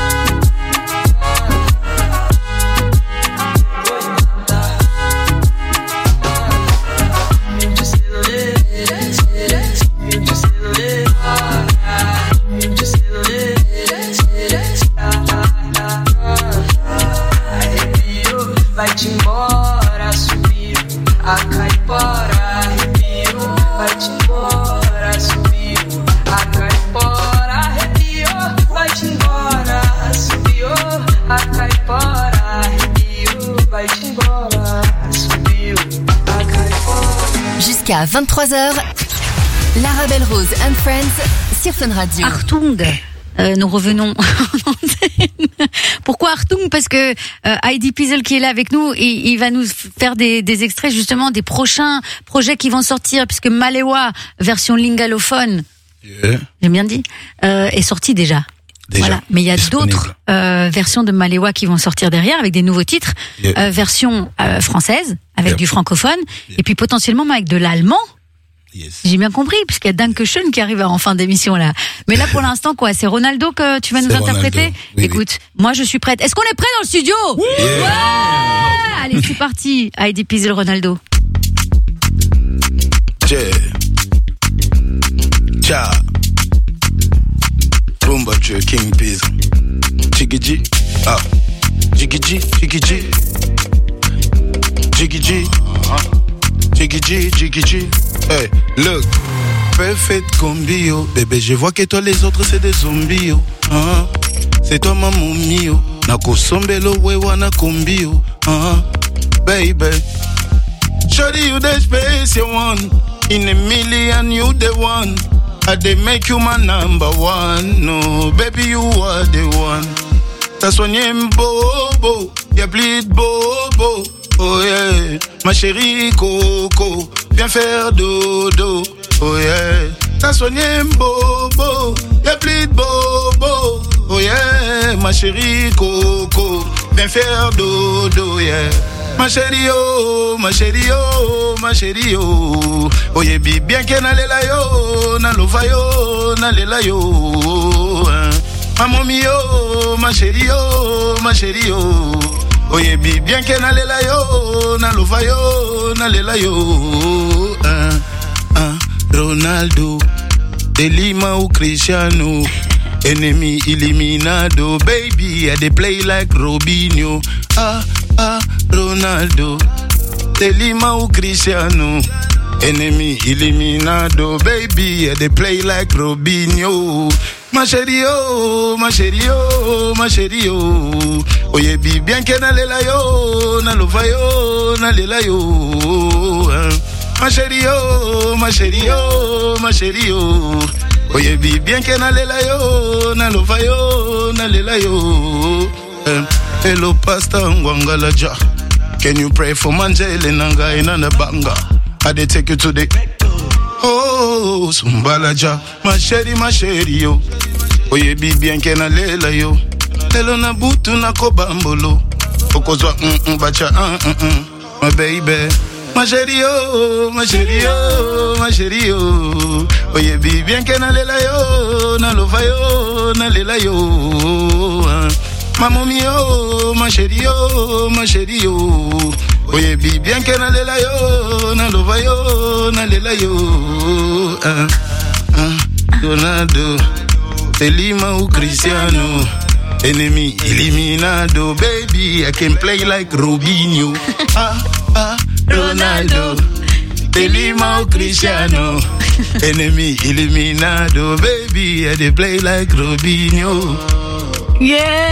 Vai-te embora, subiu a caipora. Arrepiou, vai-te embora, subiu a caipora. Arrepiou, vai-te embora, subiu a caipora. Arrepiou, vai-te embora, subiu a caipora. Jusqu'à vingt-trois heures, l'Arabelle Rose and Friends sur Fun Radio. Artung. Euh, nous revenons en antenne. Pourquoi Artung? Parce que euh, Heidi Piesel qui est là avec nous, il, il va nous faire des, des extraits justement des prochains projets qui vont sortir, puisque Malewa version lingalophone, yeah. J'ai bien dit, euh, est sorti déjà. Déjà. Voilà. Mais il y a d'autres euh, versions de Malewa qui vont sortir derrière avec des nouveaux titres, yeah. euh, version euh, française avec yeah. du francophone, yeah. et puis potentiellement avec de l'allemand. J'ai bien compris, puisqu'il y a Dankeschön qui arrive en fin d'émission là. Mais là pour l'instant quoi, c'est Ronaldo que tu vas nous C'est interpréter. Ronaldo, oui, Écoute, moi je suis prête. Est-ce qu'on est prêt dans le studio? Oui. Ouais. Allez, c'est parti. Heidi Pizel, Ronaldo. Yeah. Cha. Rumba Joe King Piz. Jiggy G. Ah. Jiggy G. Jiggy G. Jiggy G. Jiggy G. Jiggy G. Hey, look. Perfect combi, oh. Bébé, je vois que toi les autres c'est des zombies, oh. Ah. C'est toi ma momie, oh. Nako sombelo wewa na combi, oh. Ah. Baby. Shawty, you the special one. In a million, you the one. I they make you my number one. No, baby, you are the one. That's when you're bobo. You bleed bobo. Oh yeah. Ma chérie Coco. Viens faire dodo. Oh yeah. That's when you're bobo. You bleed bobo. Oh yeah. Ma chérie Coco. Viens faire dodo. Yeah. Ma chérie oh, ma chérie oh, ma chérie oh. Oye bi bien que na lela yo, na lova yo, na lela yo. Ma mommy oh, ma chérie oh, ma chérie oh. Oye bi bien que na lela yo, na lova yo, na lela yo. Ronaldo, de Lima ou Cristiano. Enemy eliminado, baby, I dey play like Robinho. Ah, ah, Ronaldo, de Lima ou Cristiano. Enemy eliminado, baby, I dey play like Robinho. Ma chérie, oh, ma chérie, oh, ma chérie, oh. Oye, bi bien que na lela yo, na lova yo, na lela yo. Ma chérie, oh, ma chérie, oh, ma chérie, oh. Oye bi bien que na lela yo, na lova yo, na lela yo. Um, hello pastor Ngwangala ja. Can you pray for Manjele Nanga in the banga? I dey take you to the oh Sumbala ja. Ma chérie, ma chérie yo. Oye bi bien que na lela yo. Lelo na butu na kobambolo. Okozwa mm mm bacha mm mm. My baby. Ma chérie oh, ma chérie oh, ma chérie oh. Oye bi bien que na lela yo, na lova yo, na lela yo. Ma mommy oh, ma chérie oh, ma chérie oh. Oye bi bien que na lela yo, na lova yo, na lela yo. Ah, ah, Ronaldo, de Lima ou Cristiano. Enemy eliminado, baby, I can play like Robinho. Ah, ah, Ronaldo, de Lima ou Cristiano. Enemy eliminado, baby, I dey play like Robinho. Yeah.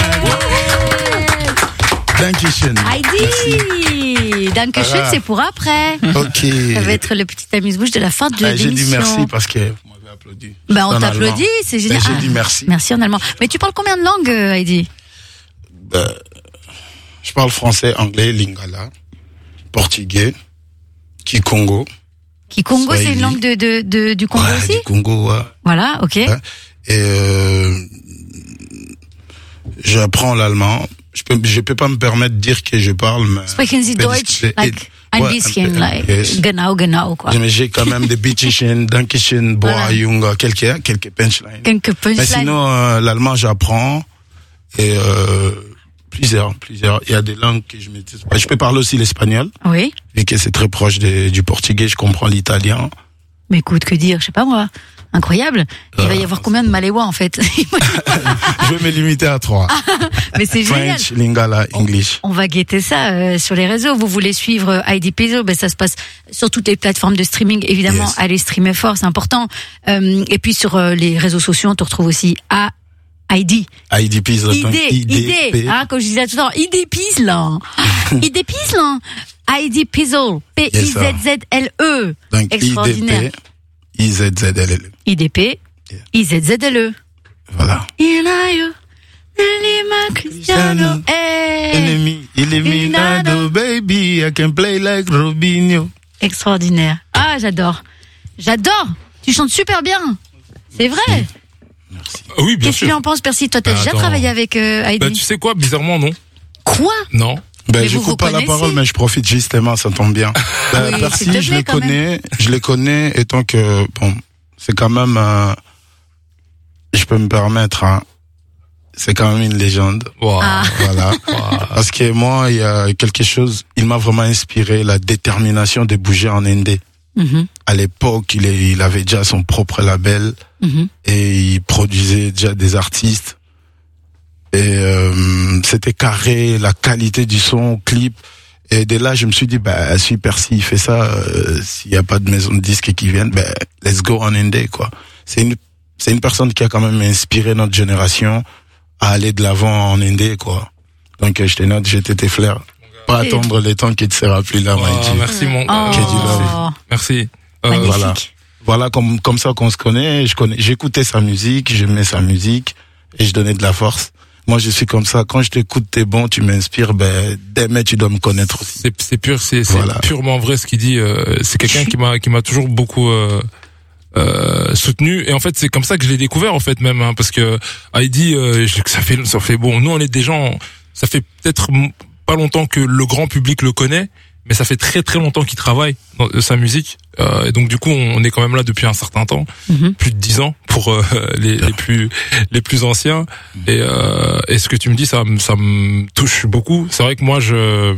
Dankeschön. Heidi, Dankeschön, Voilà. c'est pour après. Ok. Ça va être le petit amuse-bouche de la fin de Ah, j'ai l'émission. dit merci parce que vous m'avez applaudi. Bah, on En t'applaudit, allemand. c'est génial. Ben, j'ai Ah, dit merci. Merci en allemand. Mais tu parles combien de langues, euh, Heidi? Ben, je parle français, anglais, lingala, portugais, kikongo. Kikongo, c'est une Swahili. langue de, de, de, du Congo Ouais, aussi? du Congo, ouais. Voilà, ok. Et euh, j'apprends l'allemand. Je peux, je peux pas me permettre de dire que je parle, mais. Sprechen Sie mais Deutsch? dis- Like, ein ouais, bisschen, peu- like, yes. genau, genau, quoi. Mais j'ai quand même des bitchichen, dankeschön, boah, junga, quelques, quelques punchlines. Quelques punchlines. Mais sinon, euh, l'allemand, j'apprends. Et, euh, plusieurs, plusieurs. Il y a des langues que je maîtrise pas. Je peux parler aussi l'espagnol. Oui. Vu que c'est très proche de- du portugais, je comprends l'italien. Mais écoute, que dire? Je sais pas, moi. Incroyable. Il va y avoir combien de Maléwa, en fait? Je vais me limiter à trois. Mais c'est génial. French, lingala, English. On va guetter ça euh, sur les réseaux. Vous voulez suivre euh, Heidi Pizel, ben ça se passe sur toutes les plateformes de streaming. Évidemment, Yes. allez streamer fort, c'est important. Euh, et puis sur euh, les réseaux sociaux, on te retrouve aussi à Heidi. Heidi Pizel. donc Idée, I D P. idée. Hein, comme je disais tout à l'heure, Heidi Pizel. Heidi Pizel. Heidi Pizel. P I Z Z L E. Donc Extraordinaire. I D P, I Z Z L L. I D P, I Z Z L E. Voilà. Inayo, Lima Cristiano, eh. Enemy, eliminado, baby, I can play like Robinho. Extraordinaire. Ah, j'adore. J'adore. Tu chantes super bien. C'est vrai. Ah oui, bien Qu'est-ce que tu sûr. en penses, Percy? Toi, t'as Bah, déjà attends. travaillé avec euh, Heidi? Bah, tu sais quoi, bizarrement, non. Quoi? Non. Ben, Mais vous vous j'écoute pas la connaissez. parole, mais je profite justement, ça tombe bien. Ben, Oui, s'il te Percy, plaît, je les quand même. connais, je les connais, étant que, bon, c'est quand même, euh, je peux me permettre, hein, c'est quand même une légende. Wow. Ah. Voilà. Parce que moi, il y a quelque chose, il m'a vraiment inspiré, la détermination de bouger en Indé. Mhm, À l'époque, il, est, il avait déjà son propre label mhm. et il produisait déjà des artistes. Et euh, c'était carré, la qualité du son, clip. Et dès là, je me suis dit, bah, si Percy il fait ça, euh, s'il n'y a pas de maison de disques qui viennent, bah, let's go en Indé, quoi. C'est une, c'est une personne qui a quand même inspiré notre génération à aller de l'avant en Indé, quoi. Donc, euh, je te note, j'étais tes fleurs. Pas Et- attendre le temps qui ne sera plus là, Oh, Maïti. merci mon. Oh. Que du love. Merci. Euh, Magnifique. voilà. Voilà, comme, comme ça qu'on se connaît. Je connais, j'écoutais sa musique, j'aimais sa musique et je donnais de la force. Moi, je suis comme ça. Quand je t'écoute, t'es bon, tu m'inspires, ben, demain, tu dois me connaître aussi. C'est, c'est pur, c'est, c'est Voilà. purement vrai ce qu'il dit. Euh, c'est quelqu'un qui m'a, qui m'a toujours beaucoup euh, euh, soutenu. Et en fait, c'est comme ça que je l'ai découvert, en fait, même, hein, parce que Heidi, euh, je- ça fait, ça fait bon. Nous, on est des gens. Ça fait peut-être m- pas longtemps que le grand public le connaît, mais ça fait très très longtemps qu'il travaille dans euh, sa musique. Euh, et donc du coup, on est quand même là depuis un certain temps, Mhm. plus de dix ans pour euh, les, les plus les plus anciens. Et, euh, et ce que tu me dis, ça me ça me touche beaucoup. C'est vrai que moi, je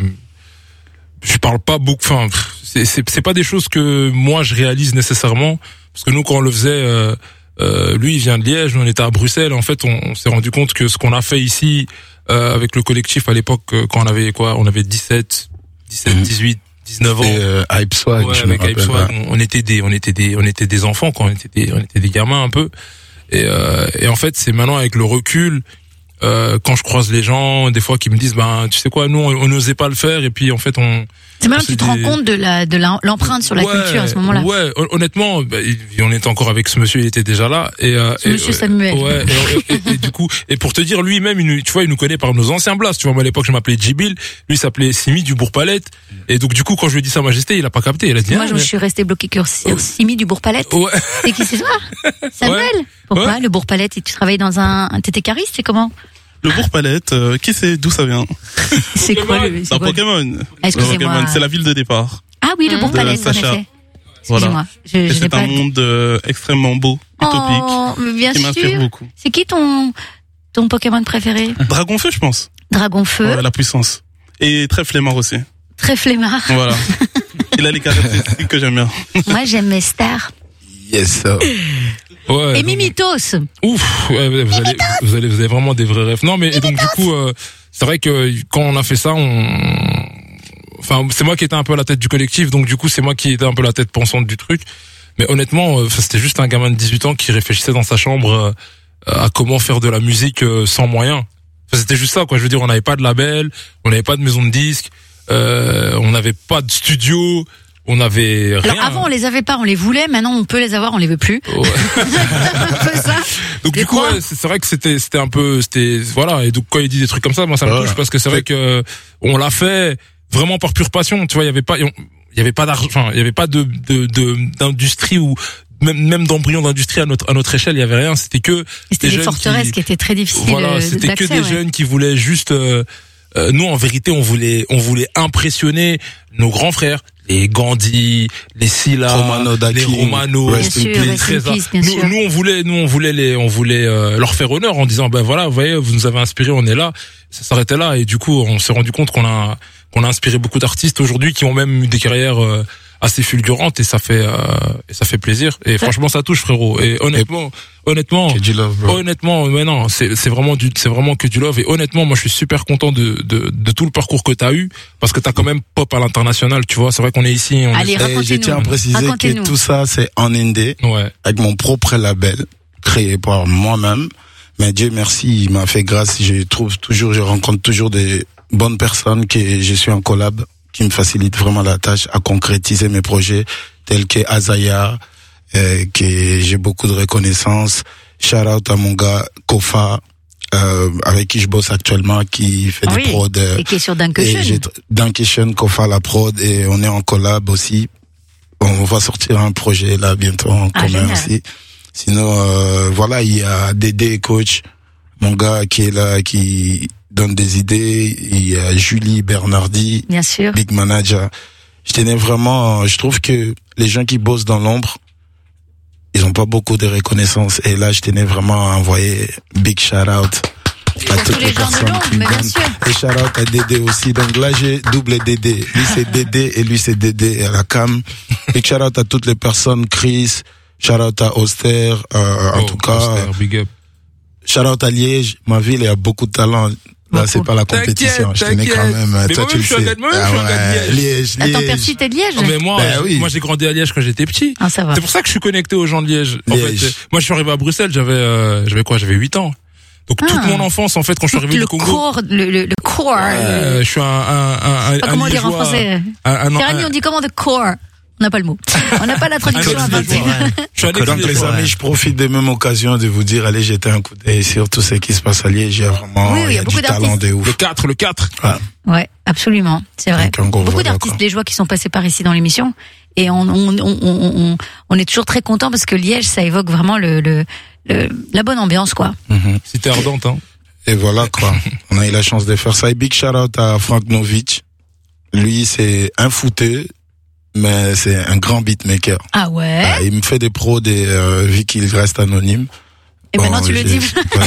je parle pas beaucoup. Enfin, pff, c'est c'est c'est pas des choses que moi je réalise nécessairement, parce que nous, quand on le faisait. Euh, euh, lui, il vient de Liège, nous on était à Bruxelles. En fait, on, on s'est rendu compte que ce qu'on a fait ici euh, avec le collectif à l'époque, euh, quand on avait quoi, on avait dix-sept, dix-sept, dix-huit, dix-neuf ans. Et euh, Hype Swag, Ouais, je me avec Hype rappelle. Swag, pas. on, on était des, on était des, on était des enfants quand on était des, on était des gamins un peu. Et, euh, et en fait, c'est maintenant avec le recul, euh, quand je croise les gens, des fois qui me disent, ben, tu sais quoi, nous, on on n'osait pas le faire, et puis en fait, on. C'est maintenant on que tu s'est te rends dit- compte de la de la- l'empreinte sur la Ouais, culture à ce moment-là. Ouais, hon- honnêtement, bah, il- on était encore avec ce monsieur, il était déjà là. Et, euh, Ce et, monsieur euh, Samuel. Ouais, et, et- et- et du coup, et pour te dire, lui-même, il nous, tu vois, il nous connaît par nos anciens blasts. Tu vois, moi à l'époque, je m'appelais Djibil, lui il s'appelait Simi du Bourg-Palette. Et donc du coup, quand je lui ai dit Sa Majesté, il a pas capté. Il a dit. Moi, ah, je mais- suis resté bloqué sur Simi du Bourg-Palette. Ouais. C'est qui c'est ça Samuel. Pourquoi le Bourg-Palette? Et tu travailles dans un, t'étais cariste, c'est comment? Le Bourg-Palette, euh, qui c'est, d'où ça vient? C'est quoi le, C'est un Pokémon. Excusez-moi. Le Pokémon, c'est la ville de départ. Ah oui, le Bourg-Palette, de en Sacha. effet. Voilà. Excusez-moi, je- Et je n'ai c'est pas un monde euh, extrêmement beau, utopique, Oh, mais bien qui m'inspire sûr. beaucoup. C'est qui ton, ton Pokémon préféré? Dragonfeu, je pense. Dragonfeu. Ouais, la puissance. Et très flemmard aussi. Très flemmard. Voilà. Il a les caractéristiques que j'aime bien. Moi, j'aime mes stars. Yes, sir. Ouais, Et Mimitos. Ouf, ouais, ouais, vous, allez, vous allez, vous avez vraiment des vrais rêves. Non, mais et donc du coup, euh, c'est vrai que quand on a fait ça, on, enfin, c'est moi qui étais un peu à la tête du collectif, donc du coup, c'est moi qui étais un peu la tête pensante du truc. Mais honnêtement, euh, c'était juste un gamin de dix-huit ans qui réfléchissait dans sa chambre euh, à comment faire de la musique euh, sans moyens. Enfin, c'était juste ça, quoi. Je veux dire, on n'avait pas de label, on n'avait pas de maison de disques, euh, on n'avait pas de studio. On avait rien. Alors avant, on les avait pas, on les voulait. Maintenant, on peut les avoir, on les veut plus. Ouais. un peu ça. Donc du coup, ouais, c'est c'est vrai que c'était c'était un peu c'était voilà, et donc quand il dit des trucs comme ça, moi ça me Voilà. touche parce que c'est vrai que on l'a fait vraiment par pure passion, tu vois, il y avait pas il y avait pas d'argent, enfin, il y avait pas de de de- d'industrie ou même même d'embryon d'industrie à notre à notre échelle, il y avait rien, c'était que C'était des forteresses qui étaient très difficiles voilà, euh, c'était que d'accès, des ouais. jeunes qui voulaient juste euh, euh, nous en vérité, on voulait on voulait impressionner nos grands frères, les Gandhi, les Silla, Romano Dakin, les Romano, rest in Bien sûr, peace. rest in Trésor. peace, bien nous, sûr. nous on voulait nous on voulait les on voulait euh, leur faire honneur en disant ben voilà, vous voyez, vous nous avez inspiré, on est là. Ça s'arrêtait là et du coup, on s'est rendu compte qu'on a qu'on a inspiré beaucoup d'artistes aujourd'hui qui ont même eu des carrières euh, assez fulgurantes et ça fait euh, et ça fait plaisir et franchement ça touche, frérot. Et honnêtement honnêtement Que du love, bro. honnêtement mais non, c'est c'est vraiment du c'est vraiment que du love et honnêtement moi je suis super content de de de tout le parcours que t'as eu parce que t'as quand même pop à l'international, tu vois. C'est vrai qu'on est ici, on Allez, est... Et je racontez-nous. tiens à préciser Racontez-nous. que tout ça, c'est en indé, ouais. avec mon propre label, créé par moi-même. Mais Dieu merci, il m'a fait grâce. Je trouve toujours, je rencontre toujours des bonnes personnes que je suis en collab, qui me facilitent vraiment la tâche à concrétiser mes projets, tels que Azaya, euh, que j'ai beaucoup de reconnaissance. Shout out à mon gars Kofa, euh, avec qui je bosse actuellement, qui fait Ah des oui, prods. euh, et qui est sur et Dunkeschen. j'ai Dunkeschen, Kofa la prod, et on est en collab aussi. On va sortir un projet là bientôt en Ah, commun génial. aussi. Sinon, euh, voilà, il y a Dédé Coach, mon gars qui est là, qui donne des idées. Il y a Julie Bernardi, Bien sûr. Big Manager. Je tenais vraiment, je trouve que les gens qui bossent dans l'ombre, ils ont pas beaucoup de reconnaissance. Et là, je tenais vraiment à envoyer big shout out à toutes les, les personnes qui me donnent. Et shout out à Dédé aussi. Donc là, j'ai double Dédé. Lui, c'est Dédé et lui, c'est Dédé à la cam. Big shout out à toutes les personnes. Chris, shout out à Auster, euh, en Oh, tout cas. Auster, big up. Shout out à Liège. Ma ville, il y a beaucoup de talent. Là, c'est pas la compétition. Je tenais quand même. Mais toi, moi, tu je suis le un sais. gars de moi, je suis un gars de Liège. Liège, Liège. Attends, Percy, t'es de Liège? Non, mais moi, Ben oui. moi, j'ai grandi à Liège quand j'étais petit. Ah, ça va. C'est pour ça que je suis connecté aux gens de Liège. En Liège. fait, moi, je suis arrivé à Bruxelles, j'avais, euh, j'avais quoi? J'avais huit ans. Donc, Ah. toute mon enfance, en fait, quand je suis arrivé le du Congo. corps, le, le, le corps. Euh, je suis un, un, un, un, Pas un comment dire en Liégeois, français. Un, un, Jérémy, un- on dit comment de corps? On n'a pas le mot. On n'a pas la traduction Un à partir. Je suis un Donc les ex-Liégeois. amis, je profite de même occasion de vous dire, allez jeter un coup d'œil sur tout ce qui se passe à Liège. Il y a vraiment Oui, oui, il y a il y a beaucoup du talent d'artistes. de ouf. Le quatre, le quatre. Ouais, absolument, c'est vrai. Donc, en gros, Beaucoup voilà, d'artistes quoi. liégeois qui sont passés par ici dans l'émission, et on, on, on, on, on, on est toujours très content parce que Liège, ça évoque vraiment le, le, le la bonne ambiance, quoi. Mhm. C'était ardente, hein. Et voilà quoi. On a eu la chance de faire ça. Et big shout out à Frank Novich. Lui, c'est un footeux, mais c'est un grand beatmaker. Ah ouais. Ah, il me fait des prods et euh, vu qu'il reste anonyme. Et bon, maintenant tu le j'ai- dis. Ouais,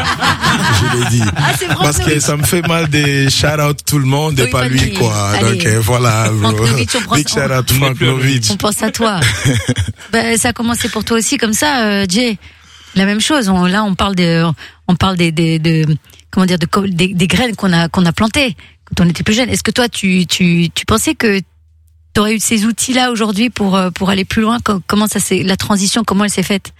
je l'ai dit. Ah, c'est Franck Parce que Novich. ça me fait mal de shout out tout le monde et Oui, pas vas-y. lui quoi. Allez. Donc euh, voilà. Franck bro. Novich, on prend Big ça. shout out On Frank n'est plus avec. Novich. On pense à toi. Ben, ça a commencé pour toi aussi comme ça, euh, Jay. La même chose. On, là, on parle de, on parle des, des, de, comment dire, de, co- des, des graines qu'on a, qu'on a plantées quand on était plus jeune. Est-ce que toi, tu, tu, tu pensais que t'aurais eu ces outils-là aujourd'hui pour, euh, pour aller plus loin? Co- Comment ça s'est, la transition, comment elle s'est faite?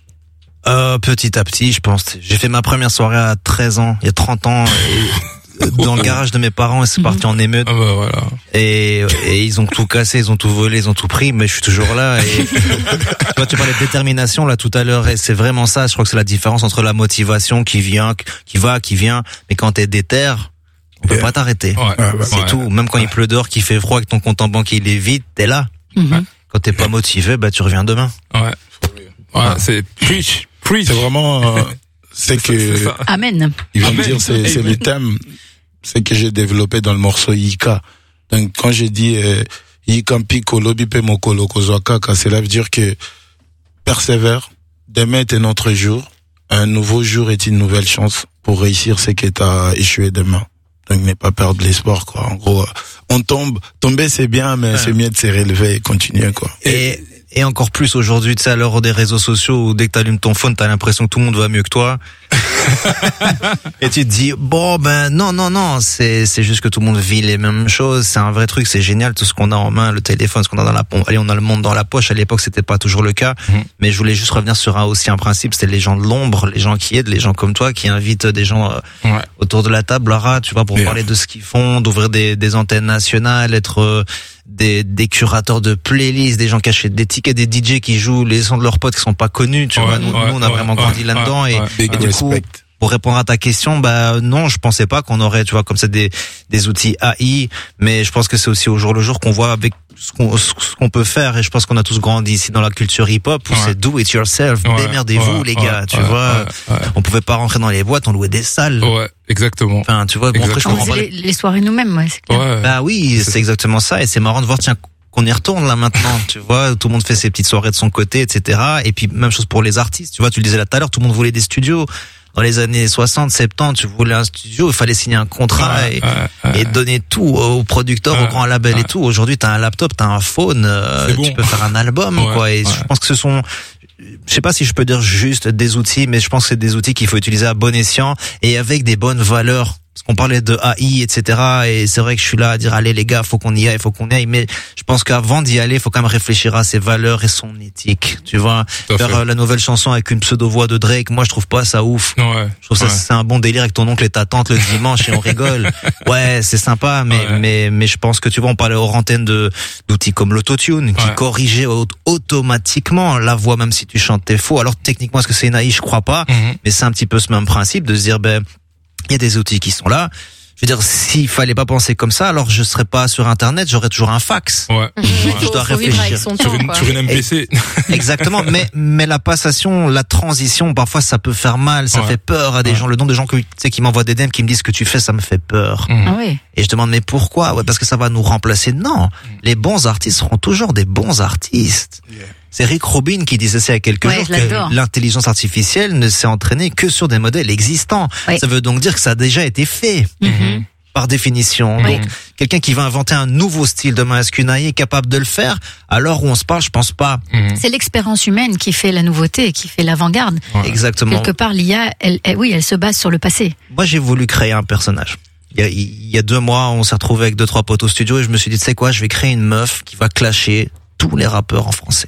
Euh, petit à petit, je pense. J'ai fait ma première soirée à treize ans, il y a trente ans, et dans le garage de mes parents, et c'est parti en émeute. Ah bah voilà. Et, et ils ont tout cassé, ils ont tout volé, ils ont tout pris, mais je suis toujours là. Et toi, tu parlais de détermination là tout à l'heure, et c'est vraiment ça. Je crois que c'est la différence entre la motivation qui vient, qui va, qui vient, mais quand t'es déter, on peut Yeah. pas t'arrêter. Ouais. C'est Ouais. tout. Même quand il pleut dehors, qu'il fait froid, que ton compte en banque il est vide, t'es là. Mhm. Quand t'es pas motivé, bah tu reviens demain. Ouais. Ouais, c'est preach, preach. C'est vraiment, euh, c'est C'est que ça. Amen. il va me Amen. dire, c'est c'est Amen. le thème, c'est que j'ai développé dans le morceau Ika. Donc quand j'ai dit euh, Ikampi Kolobi Pe Mokolo Kozwaka, cela veut dire que persévère, demain est un autre jour, un nouveau jour est une nouvelle chance pour réussir ce que t'as échoué demain. Donc ne pas perdre l'espoir quoi. En gros, euh, on tombe, tomber c'est bien, mais c'est mieux de se relever et continuer quoi. Et, et encore plus aujourd'hui, tu sais, à l'heure des réseaux sociaux où dès que t'allumes ton phone, t'as l'impression que tout le monde va mieux que toi. Et tu te dis, bon, ben, non, non, non, c'est, c'est juste que tout le monde vit les mêmes choses. C'est un vrai truc, c'est génial, tout ce qu'on a en main, le téléphone, ce qu'on a dans la poche. Allez, on a le monde dans la poche. À l'époque, c'était pas toujours le cas. Mmh. Mais je voulais juste revenir sur un, aussi un principe, c'était les gens de l'ombre, les gens qui aident, les gens comme toi, qui invitent des gens euh, Ouais. autour de la table, Lara, tu vois, pour Yeah. parler de ce qu'ils font, d'ouvrir des, des antennes nationales, être euh, des, des curateurs de playlists, des gens qui achètent des tickets, des D J qui jouent les sons de leurs potes qui sont pas connus, tu Ouais, vois. Nous, ouais, nous, on a ouais, vraiment ouais, grandi là-dedans ouais, et, ouais. Big et du coup, respect. pour répondre à ta question, bah non, je pensais pas qu'on aurait, tu vois, comme ça des des outils A I, mais je pense que c'est aussi au jour le jour qu'on voit avec ce qu'on ce qu'on peut faire et je pense qu'on a tous grandi ici dans la culture hip-hop où Ouais. c'est do it yourself, Ouais, démerdez-vous ouais, les ouais, gars, tu ouais, vois. ouais, ouais. On pouvait pas rentrer dans les boîtes, on louait des salles. Ouais, exactement. Enfin, tu vois, bon après je On comprends pas faisait les- les, les soirées nous-mêmes, ouais, c'est clair. Ouais. bah oui, C'est- c'est exactement ça. Et c'est marrant de voir, tiens, qu'on y retourne là maintenant, tu vois, tout le monde fait ses petites soirées de son côté, et cetera. Et puis même chose pour les artistes, tu vois, tu le disais là tout à l'heure, tout le monde voulait des studios. Dans les années soixante, soixante-dix, tu voulais un studio, il fallait signer un contrat Ouais, et, ouais, ouais. et donner tout aux producteurs, Ouais, aux grands labels ouais. et tout. Aujourd'hui, t'as un laptop, t'as un phone, euh, C'est tu bon. peux faire un album, Ouais, quoi. Et ouais. je pense que ce sont, je sais pas si je peux dire juste des outils, mais je pense que c'est des outils qu'il faut utiliser à bon escient et avec des bonnes valeurs. Parce qu'on parlait de A I, et cetera. Et c'est vrai que je suis là à dire, allez les gars, faut qu'on y aille, faut qu'on y aille. Mais je pense qu'avant d'y aller, faut quand même réfléchir à ses valeurs et son éthique. Tu vois, Tout à faire fait. euh, la nouvelle chanson avec une pseudo-voix de Drake, moi je trouve pas ça ouf. Ouais. Je trouve ça Ouais. c'est un bon délire avec ton oncle et ta tante le dimanche et on rigole. Ouais, c'est sympa, mais Ouais. mais mais je pense que tu vois, on parlait hors antenne de d'outils comme l'autotune qui Ouais. corrigeait au- automatiquement la voix même si tu chantes t'es faux. Alors techniquement est-ce que c'est une A I? Je crois pas, Mhm. mais c'est un petit peu ce même principe de se dire ben il y a des outils qui sont là. Je veux dire, s'il fallait pas penser comme ça, alors je serais pas sur Internet, j'aurais toujours un fax. Ouais. Je dois réfléchir. Sur une, sur une M P C. Exactement. mais, mais la passation, la transition, parfois ça peut faire mal, ça Ouais. fait peur à des Ouais. gens. Le nombre de gens que, tu sais, qui m'envoient des D M qui me disent ce que tu fais, ça me fait peur. Mhm. Ah oui. Et je demande, mais pourquoi? Ouais, parce que ça va nous remplacer. Non. Les bons artistes seront toujours des bons artistes. C'est Rick Rubin qui disait ça il y a quelques Ouais, jours, je l'adore. que l'intelligence artificielle ne s'est entraînée que sur des modèles existants. Ouais. Ça veut donc dire que ça a déjà été fait. Mhm. Par définition. Oui. Donc, quelqu'un qui va inventer un nouveau style demain, est-ce qu'une A I est capable de le faire? À l'heure où on se parle, je pense pas. C'est l'expérience humaine qui fait la nouveauté, qui fait l'avant-garde. Exactement. Quelque part, l'I A, elle, elle- oui, elle se base sur le passé. Moi, j'ai voulu créer un personnage. Il y a, il y a deux mois, on s'est retrouvé avec deux, trois potes au studio et je me suis dit, tu sais quoi, je vais créer une meuf qui va clasher tous les rappeurs en français.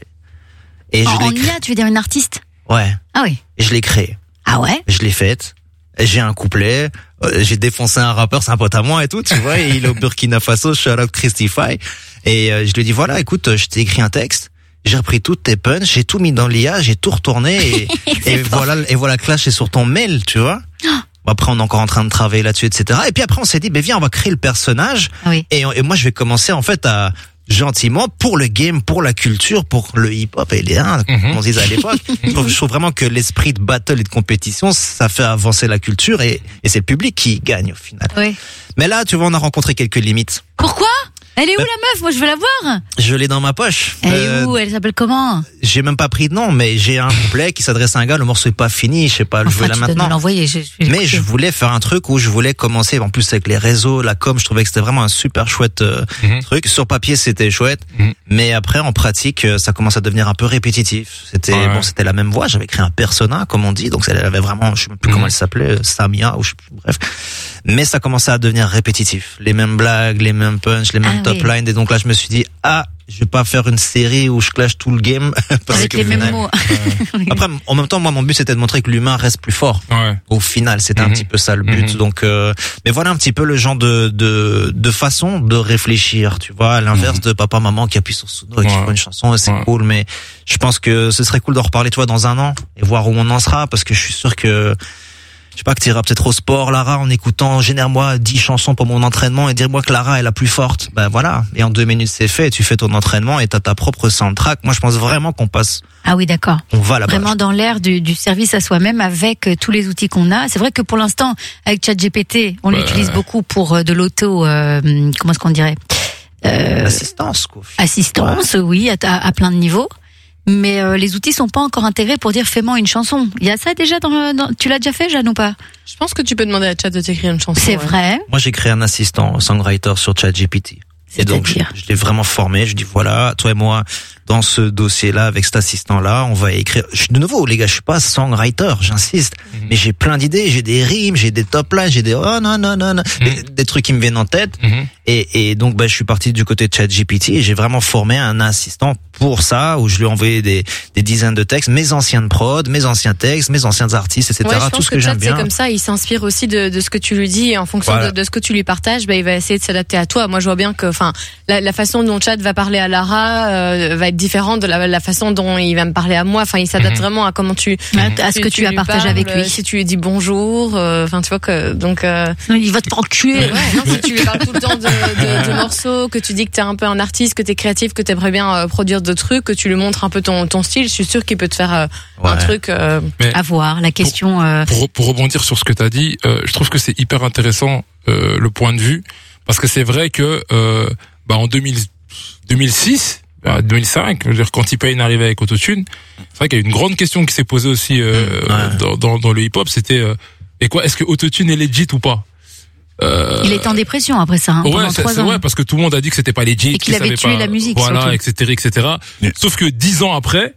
Et En, je en l'ai I A, tu veux dire une artiste? créé. Ouais. Ah oui. Et je l'ai créé. Ah ouais? Je l'ai faite. J'ai un couplet, euh, j'ai défoncé un rappeur, c'est un pote à moi et tout, tu vois, et il est au Burkina Faso, shout out Christify. Et euh, je lui ai dit, voilà, écoute, je t'ai écrit un texte, j'ai repris toutes tes punches, j'ai tout mis dans l'I A, j'ai tout retourné, et, et voilà, et voilà, Clash est sur ton mail, tu vois. Après, on est encore en train de travailler là-dessus, et cetera. Et puis après, on s'est dit, ben viens, on va créer le personnage. Oui. Et, et moi, je vais commencer, en fait, à, gentiment, pour le game, pour la culture, pour le hip-hop et les uns, comme on disait à l'époque. je, trouve, je trouve vraiment que l'esprit de battle et de compétition, ça fait avancer la culture et, et c'est le public qui gagne au final. Oui. Mais là, tu vois, on a rencontré quelques limites. Pourquoi? Elle est où Euh, la meuf? Moi, je veux la voir. Je l'ai dans ma poche. Elle Euh, est où? Elle s'appelle comment? J'ai même pas pris de nom, mais j'ai un couplet qui s'adresse à un gars. Le morceau est pas fini, je sais pas le Enfin, jouer là tu dois maintenant. nous l'envoyer. je- je vais Mais l'écouter. je voulais faire un truc où je voulais commencer, en plus avec les réseaux, la com, je trouvais que c'était vraiment un super chouette euh, truc. Sur papier, c'était chouette, mais après en pratique, euh, ça commence à devenir un peu répétitif. C'était Ouais. bon, c'était la même voix. J'avais créé un persona, comme on dit, donc elle avait vraiment, je sais même plus comment elle s'appelait, euh, Samia ou je sais plus, bref. Mais ça commençait à devenir répétitif. Les mêmes blagues, les mêmes punchs, les mêmes Ah, top oui. lines. Et donc là, je me suis dit, ah, je vais pas faire une série où je clash tout le game. parce Avec que les mêmes final- mots. Après, en même temps, moi, mon but, c'était de montrer que l'humain reste plus fort. Ouais. Au final, c'était un Mhm. petit peu ça le but. Mhm. Donc, euh, mais voilà un petit peu le genre de de, de façon de réfléchir. Tu vois, à l'inverse de papa maman qui appuie sur Suno et qui Ouais. fait une chanson, et c'est Ouais. cool. Mais je pense que ce serait cool d'en reparler, toi, dans un an et voir où on en sera, parce que je suis sûr que je sais pas, que tu iras peut-être au sport, Lara, en écoutant, génère-moi dix chansons pour mon entraînement et dire-moi que Lara est la plus forte. Ben voilà. Et en deux minutes, c'est fait. Tu fais ton entraînement et t'as ta propre soundtrack. Moi, je pense vraiment qu'on passe, Ah oui, d'accord. on va là-bas. Vraiment dans l'ère du, du service à soi-même avec euh, tous les outils qu'on a. C'est vrai que pour l'instant, avec ChatGPT, on Ouais. l'utilise beaucoup pour euh, de l'auto, euh, comment est-ce qu'on dirait euh, L'assistance, quoi. Assistance, oui, à, à, à plein de niveaux. Mais euh, les outils sont pas encore intégrés pour dire fais-moi une chanson. Il y a ça déjà dans, le- dans tu l'as déjà fait, Jeanne, ou pas? Je pense que tu peux demander à Chat de t'écrire une chanson. C'est ouais. vrai. Moi, j'ai créé un assistant songwriter sur ChatGPT. Et donc, je, C'est-à-dire je l'ai vraiment formé. Je dis, voilà, toi et moi, dans ce dossier-là, avec cet assistant-là, on va écrire. Je suis de nouveau, les gars, je suis pas songwriter, j'insiste. Mais j'ai plein d'idées, j'ai des rimes, j'ai des top lines, j'ai des oh non, non, non, non, des, des trucs qui me viennent en tête. Et, et donc, bah, je suis parti du côté de ChatGPT et j'ai vraiment formé un assistant pour ça, où je lui ai envoyé des, des dizaines de textes, mes anciennes prods, mes anciens textes, mes anciens artistes, et cetera. Ouais, je tout pense ce que, que Chat, j'aime c'est bien. comme ça, il s'inspire aussi de, de ce que tu lui dis et en fonction Voilà. de, de ce que tu lui partages, bah, il va essayer de s'adapter à toi. Moi, je vois bien que, enfin, la, la façon dont Chat va parler à Lara euh, va être différente de la, la façon dont il va me parler à moi. Enfin, il s'adapte Mhm. vraiment à comment tu, À- à ce que tu as lui partagé parles, avec lui. euh, Si tu lui dis bonjour, euh, enfin, tu vois que donc. Euh, Sinon, il va te enculer. ouais, non, si tu lui parles tout le temps de, de, de morceaux, que tu dis que t'es un peu un artiste, que t'es créatif, que t'aimerais bien euh, produire de trucs, que tu lui montres un peu ton, ton style, je suis sûre qu'il peut te faire euh, un Ouais. truc. Euh, Mais À voir. La question. euh, pour, pour rebondir sur ce que tu as dit, euh, je trouve que c'est hyper intéressant euh, le point de vue, parce que c'est vrai que euh, bah, en deux mille, deux mille six, bah, deux mille cinq, je veux dire, quand T-Pain arrivait avec Autotune, c'est vrai qu'il y a une grande question qui s'est posée aussi euh, Ouais. dans, dans, dans le hip-hop, c'était euh, et quoi, est-ce que Autotune est legit ou pas? Euh, Il était en dépression après ça, hein, ouais, pendant c'est trois c'est ans. vrai, parce que tout le monde a dit que c'était pas legit, Et qu'il avait savait tué pas, la musique, voilà, surtout. et cetera, et cetera. Yeah. Sauf que dix ans après,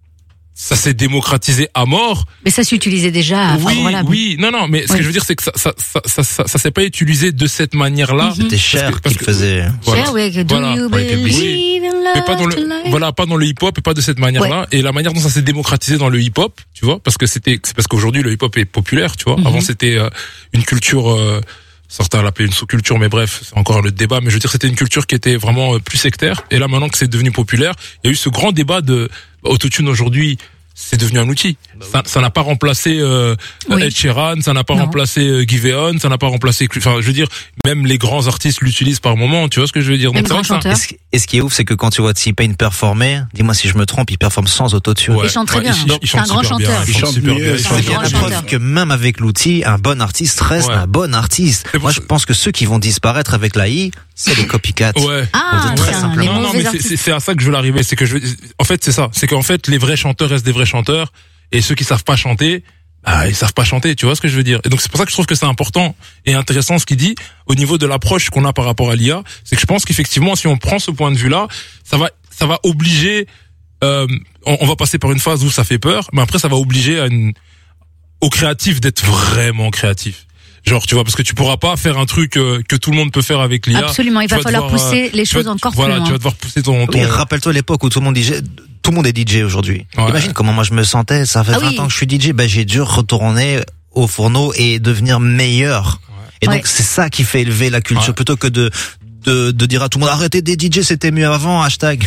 ça s'est démocratisé à mort. Mais ça s'utilisait déjà. Enfin, oui, voilà, bon. oui, non, non, mais ce Oui. que je veux dire, c'est que ça, ça, ça, ça, ça, ça s'est pas utilisé de cette manière-là. C'était cher parce qu'il faisait. Voilà. Cher, ouais, que do Voilà. you Pour les publics. believe in love Mais pas dans le, tonight? voilà, pas dans le hip-hop et pas de cette manière-là. Et la manière dont ça s'est démocratisé dans le hip-hop, tu vois, parce que c'était, c'est parce qu'aujourd'hui le hip-hop est populaire, tu vois. Mhm. Avant c'était euh, une culture, euh, certains l'appelaient une sous-culture, mais bref, c'est encore le débat. Mais je veux dire, c'était une culture qui était vraiment euh, plus sectaire. Et là, maintenant que c'est devenu populaire, il y a eu ce grand débat de bah, Autotune aujourd'hui. c'est devenu un outil. Ça, ça n'a pas remplacé euh, Oui. Ed Sheeran, ça n'a pas Non. remplacé euh, Giveon, ça n'a pas remplacé. Enfin, je veux dire, même les grands artistes l'utilisent par moment. Tu vois ce que je veux dire? Même c'est vrai grand que ça- chanteur. Et ce, et ce qui est ouf, c'est que quand tu vois T-Pain performer, dis-moi si je me trompe, il performe sans autotune. Ouais. Il chante très Ouais, bien. il- il C'est un chante grand super bien, chanteur. il chante super bien, il C'est chante un C'est bien grand la chanteur. preuve que même avec l'outil, un bon artiste reste Ouais. un bon artiste. C'est pour Moi, ça- je pense que ceux qui vont disparaître avec l'A I, c'est les copycats. Ouais. Ah, Très tiens, simplement. les Non, non, mauvais mais c'est- artistes. c'est c'est à ça que je veux l'arriver. C'est que je veux, en fait, c'est ça. C'est qu'en fait, les vrais chanteurs restent des vrais chanteurs, et ceux qui savent pas chanter, bah, ils savent pas chanter. Tu vois ce que je veux dire? Et donc, c'est pour ça que je trouve que c'est important et intéressant ce qu'il dit au niveau de l'approche qu'on a par rapport à l'I A. C'est que je pense qu'effectivement, si on prend ce point de vue-là, ça va, ça va obliger, euh, on, on va passer par une phase où ça fait peur, mais après, ça va obliger à une, aux créatifs d'être vraiment créatifs. Genre, tu vois, parce que tu pourras pas faire un truc euh, que tout le monde peut faire avec l'I A. Absolument, il Tu va vas falloir devoir, pousser euh, les tu vas- choses encore voilà, plus loin. tu vas devoir pousser ton, ton... Et rappelle-toi l'époque où tout le monde D J, tout le monde est D J aujourd'hui. Ouais. Imagine comment moi je me sentais. Ça fait Ah vingt oui. ans que je suis D J. Ben, j'ai dû retourner au fourneau et devenir meilleur. Et Ouais. donc, c'est ça qui fait élever la culture Ouais. plutôt que de, de, de dire à tout le monde, arrêtez des D J, c'était mieux avant, hashtag.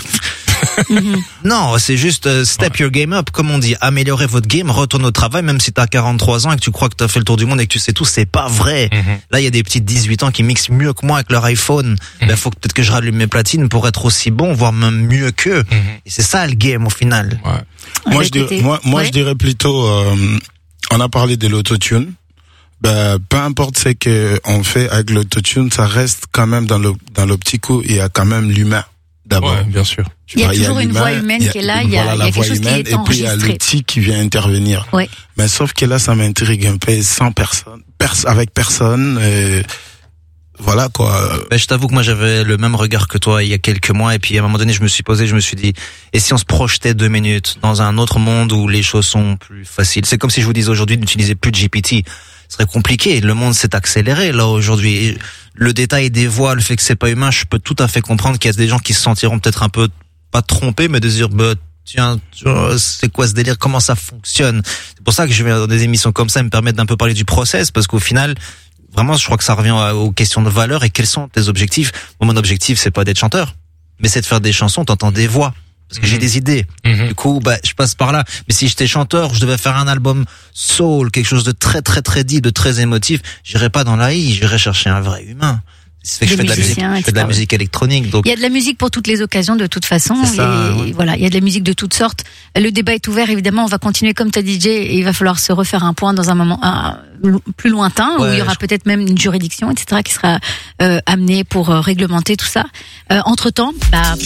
Non, c'est juste euh, step your game up, comme on dit, améliorer votre game, retourne au travail, même si t'as quarante-trois ans et que tu crois que t'as fait le tour du monde et que tu sais tout, c'est pas vrai. Mhm. Là, il y a des petits dix-huit ans qui mixent mieux que moi avec leur iPhone. Ben, faut que peut-être que je rallume mes platines pour être aussi bon, voire même mieux qu'eux. Mhm. Et c'est ça le game au final. Ouais. Moi, Avec je dirais, l'été. moi, moi Ouais. je dirais plutôt, euh, on a parlé de l'autotune. Ben, peu importe ce que on fait avec l'autotune, ça reste quand même dans le, dans l'optique où il y a quand même l'humain. D'abord. Ouais, bien sûr. Tu Il y a vois, toujours une l'humain, voix humaine il y a- qui est là, il y a- voilà, il y la a quelque voix chose qui humaine, est et puis il y a enregistré. l'outil qui vient intervenir. Ouais. Mais sauf que là, ça m'intrigue un peu sans personne, pers- avec personne, et voilà, quoi. Ben, je t'avoue que moi j'avais le même regard que toi il y a quelques mois et puis à un moment donné je me suis posé, je me suis dit et si on se projetait deux minutes dans un autre monde où les choses sont plus faciles. C'est comme si je vous disais aujourd'hui d'utiliser plus de G P T. Ce serait compliqué, le monde s'est accéléré là aujourd'hui. Et le détail des voix, le fait que c'est pas humain, je peux tout à fait comprendre qu'il y a des gens qui se sentiront peut-être un peu pas trompés mais de se dire bah, tiens, tu vois, c'est quoi ce délire, comment ça fonctionne. C'est pour ça que je viens dans des émissions comme ça me permettre d'un peu parler du process parce qu'au final vraiment, je crois que ça revient aux questions de valeur et quels sont tes objectifs. Bon, mon objectif, c'est pas d'être chanteur, mais c'est de faire des chansons, t'entends des voix. Parce que j'ai des idées. Mhm. Du coup, bah, je passe par là. Mais si j'étais chanteur, je devais faire un album soul, quelque chose de très, très, très deep, de très émotif, j'irais pas dans l'A I, j'irais chercher un vrai humain. C'est fait que je Des fais de la musique, musiciens, je fais de la et cetera. musique électronique, donc. Il y a de la musique pour toutes les occasions de toute façon. C'est ça, et ouais. voilà, il y a de la musique de toutes sortes. Le débat est ouvert, évidemment. On va continuer comme t'as D J et il va falloir se refaire un point dans un moment un, plus lointain où Ouais, il y aura je- peut-être même une juridiction, et cetera qui sera euh, amenée pour euh, réglementer tout ça. Euh, entre temps, bah.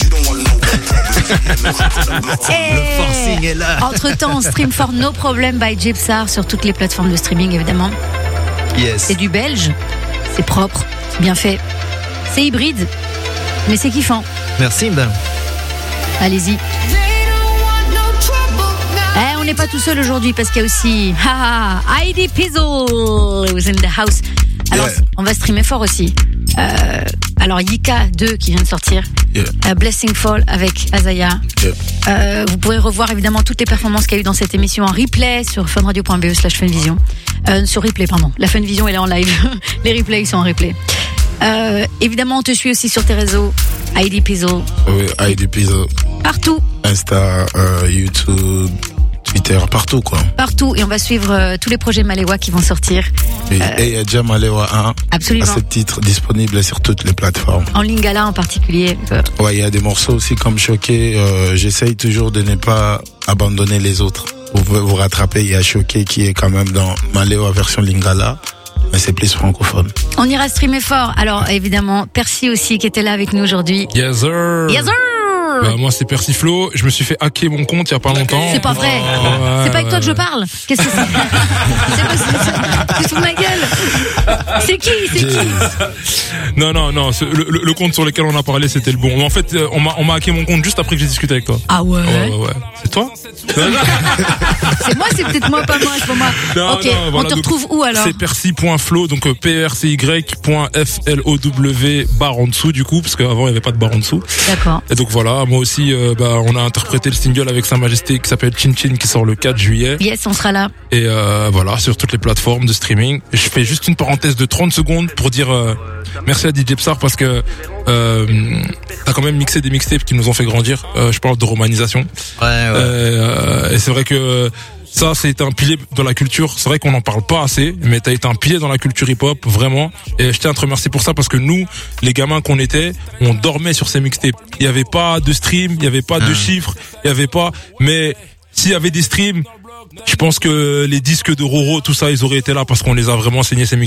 Le forcing est là. Entre temps, on stream for No Problem by Gypsar sur toutes les plateformes de streaming, évidemment. Yes. C'est du belge, c'est propre, c'est bien fait. C'est hybride, mais c'est kiffant. Merci, madame. Allez-y. Eh, on n'est pas tout seul aujourd'hui parce qu'il y a aussi haha, Heidi Pizzle who's in the house. Alors, Yeah. on va streamer fort aussi. Euh, alors, Yika deux qui vient de sortir. Yeah. Euh, Blessing Fall avec Azaya. Yeah. Euh, vous pourrez revoir évidemment toutes les performances qu'il y a eu dans cette émission en replay sur funradio.be slash funvision. Euh, sur replay, pardon. La Funvision, elle est en live. Les replays, ils sont en replay. Euh, évidemment, on te suit aussi sur tes réseaux. Heidi Pizzle. Oui, I D P, Partout. Insta, euh, YouTube, Twitter, partout, quoi. Partout. Et on va suivre euh, tous les projets Maléwa qui vont sortir. Et et il y a déjà Malewa un. Absolument. À ce titre, disponible sur toutes les plateformes. En Lingala en particulier. Euh, Ouais, il y a des morceaux aussi comme Choqué. Euh, J'essaye toujours de ne pas abandonner les autres. Vous pouvez vous rattraper. Il y a Choqué qui est quand même dans Malewa version Lingala, mais c'est plus francophone. on ira streamer fort. Alors, évidemment, Percy aussi qui était là avec nous aujourd'hui. Yes, sir. Yes, sir. Bah, moi, c'est Persiflo. Je me suis fait hacker mon compte il y a pas longtemps. C'est pas vrai. Ouais, C'est pas avec toi que je ouais. parle. Qu'est-ce que c'est? C'est quoi ce- Tu te fous de ma gueule? C'est qui? C'est qui? Non, non, non. ce- Le, le- le compte sur lequel on a parlé, c'était le bon. Mais en fait, euh, on m'a, on m'a hacké mon compte juste après que j'ai discuté avec toi. Ah ouais? Ouais, ouais, ouais. C'est toi? C'est moi, c'est peut-être moi, pas moi, c'est pas moi. Non, ok, non, on voilà, te donc, retrouve où alors? C'est percy.flow, donc euh, P R C Y point F L O W barre en dessous du coup, parce qu'avant il n'y avait pas de barre en dessous. D'accord. Et donc voilà, moi aussi, euh, bah, on a interprété le single avec Sa Majesté qui s'appelle Chin Chin qui sort le quatre juillet. Yes, on sera là. Et euh, voilà, sur toutes les plateformes de streaming. Je fais juste une parenthèse parenthèse de trente secondes pour dire euh, merci à D J Psar parce que euh, t'as quand même mixé des mixtapes qui nous ont fait grandir. Euh, je parle de romanisation. Ouais, ouais. Euh, et c'est vrai que ça, c'est un pilier dans la culture. C'est vrai qu'on n'en parle pas assez, mais t'as été un pilier dans la culture hip-hop, vraiment. Et je tiens à te remercier pour ça parce que nous, les gamins qu'on était, on dormait sur ces mixtapes. Il y avait pas de stream, il y avait pas de chiffres, il y avait pas, mais s'il y avait des streams, je pense que les disques de Roro, tout ça, ils auraient été là parce qu'on les a vraiment saignés ces mixtapes.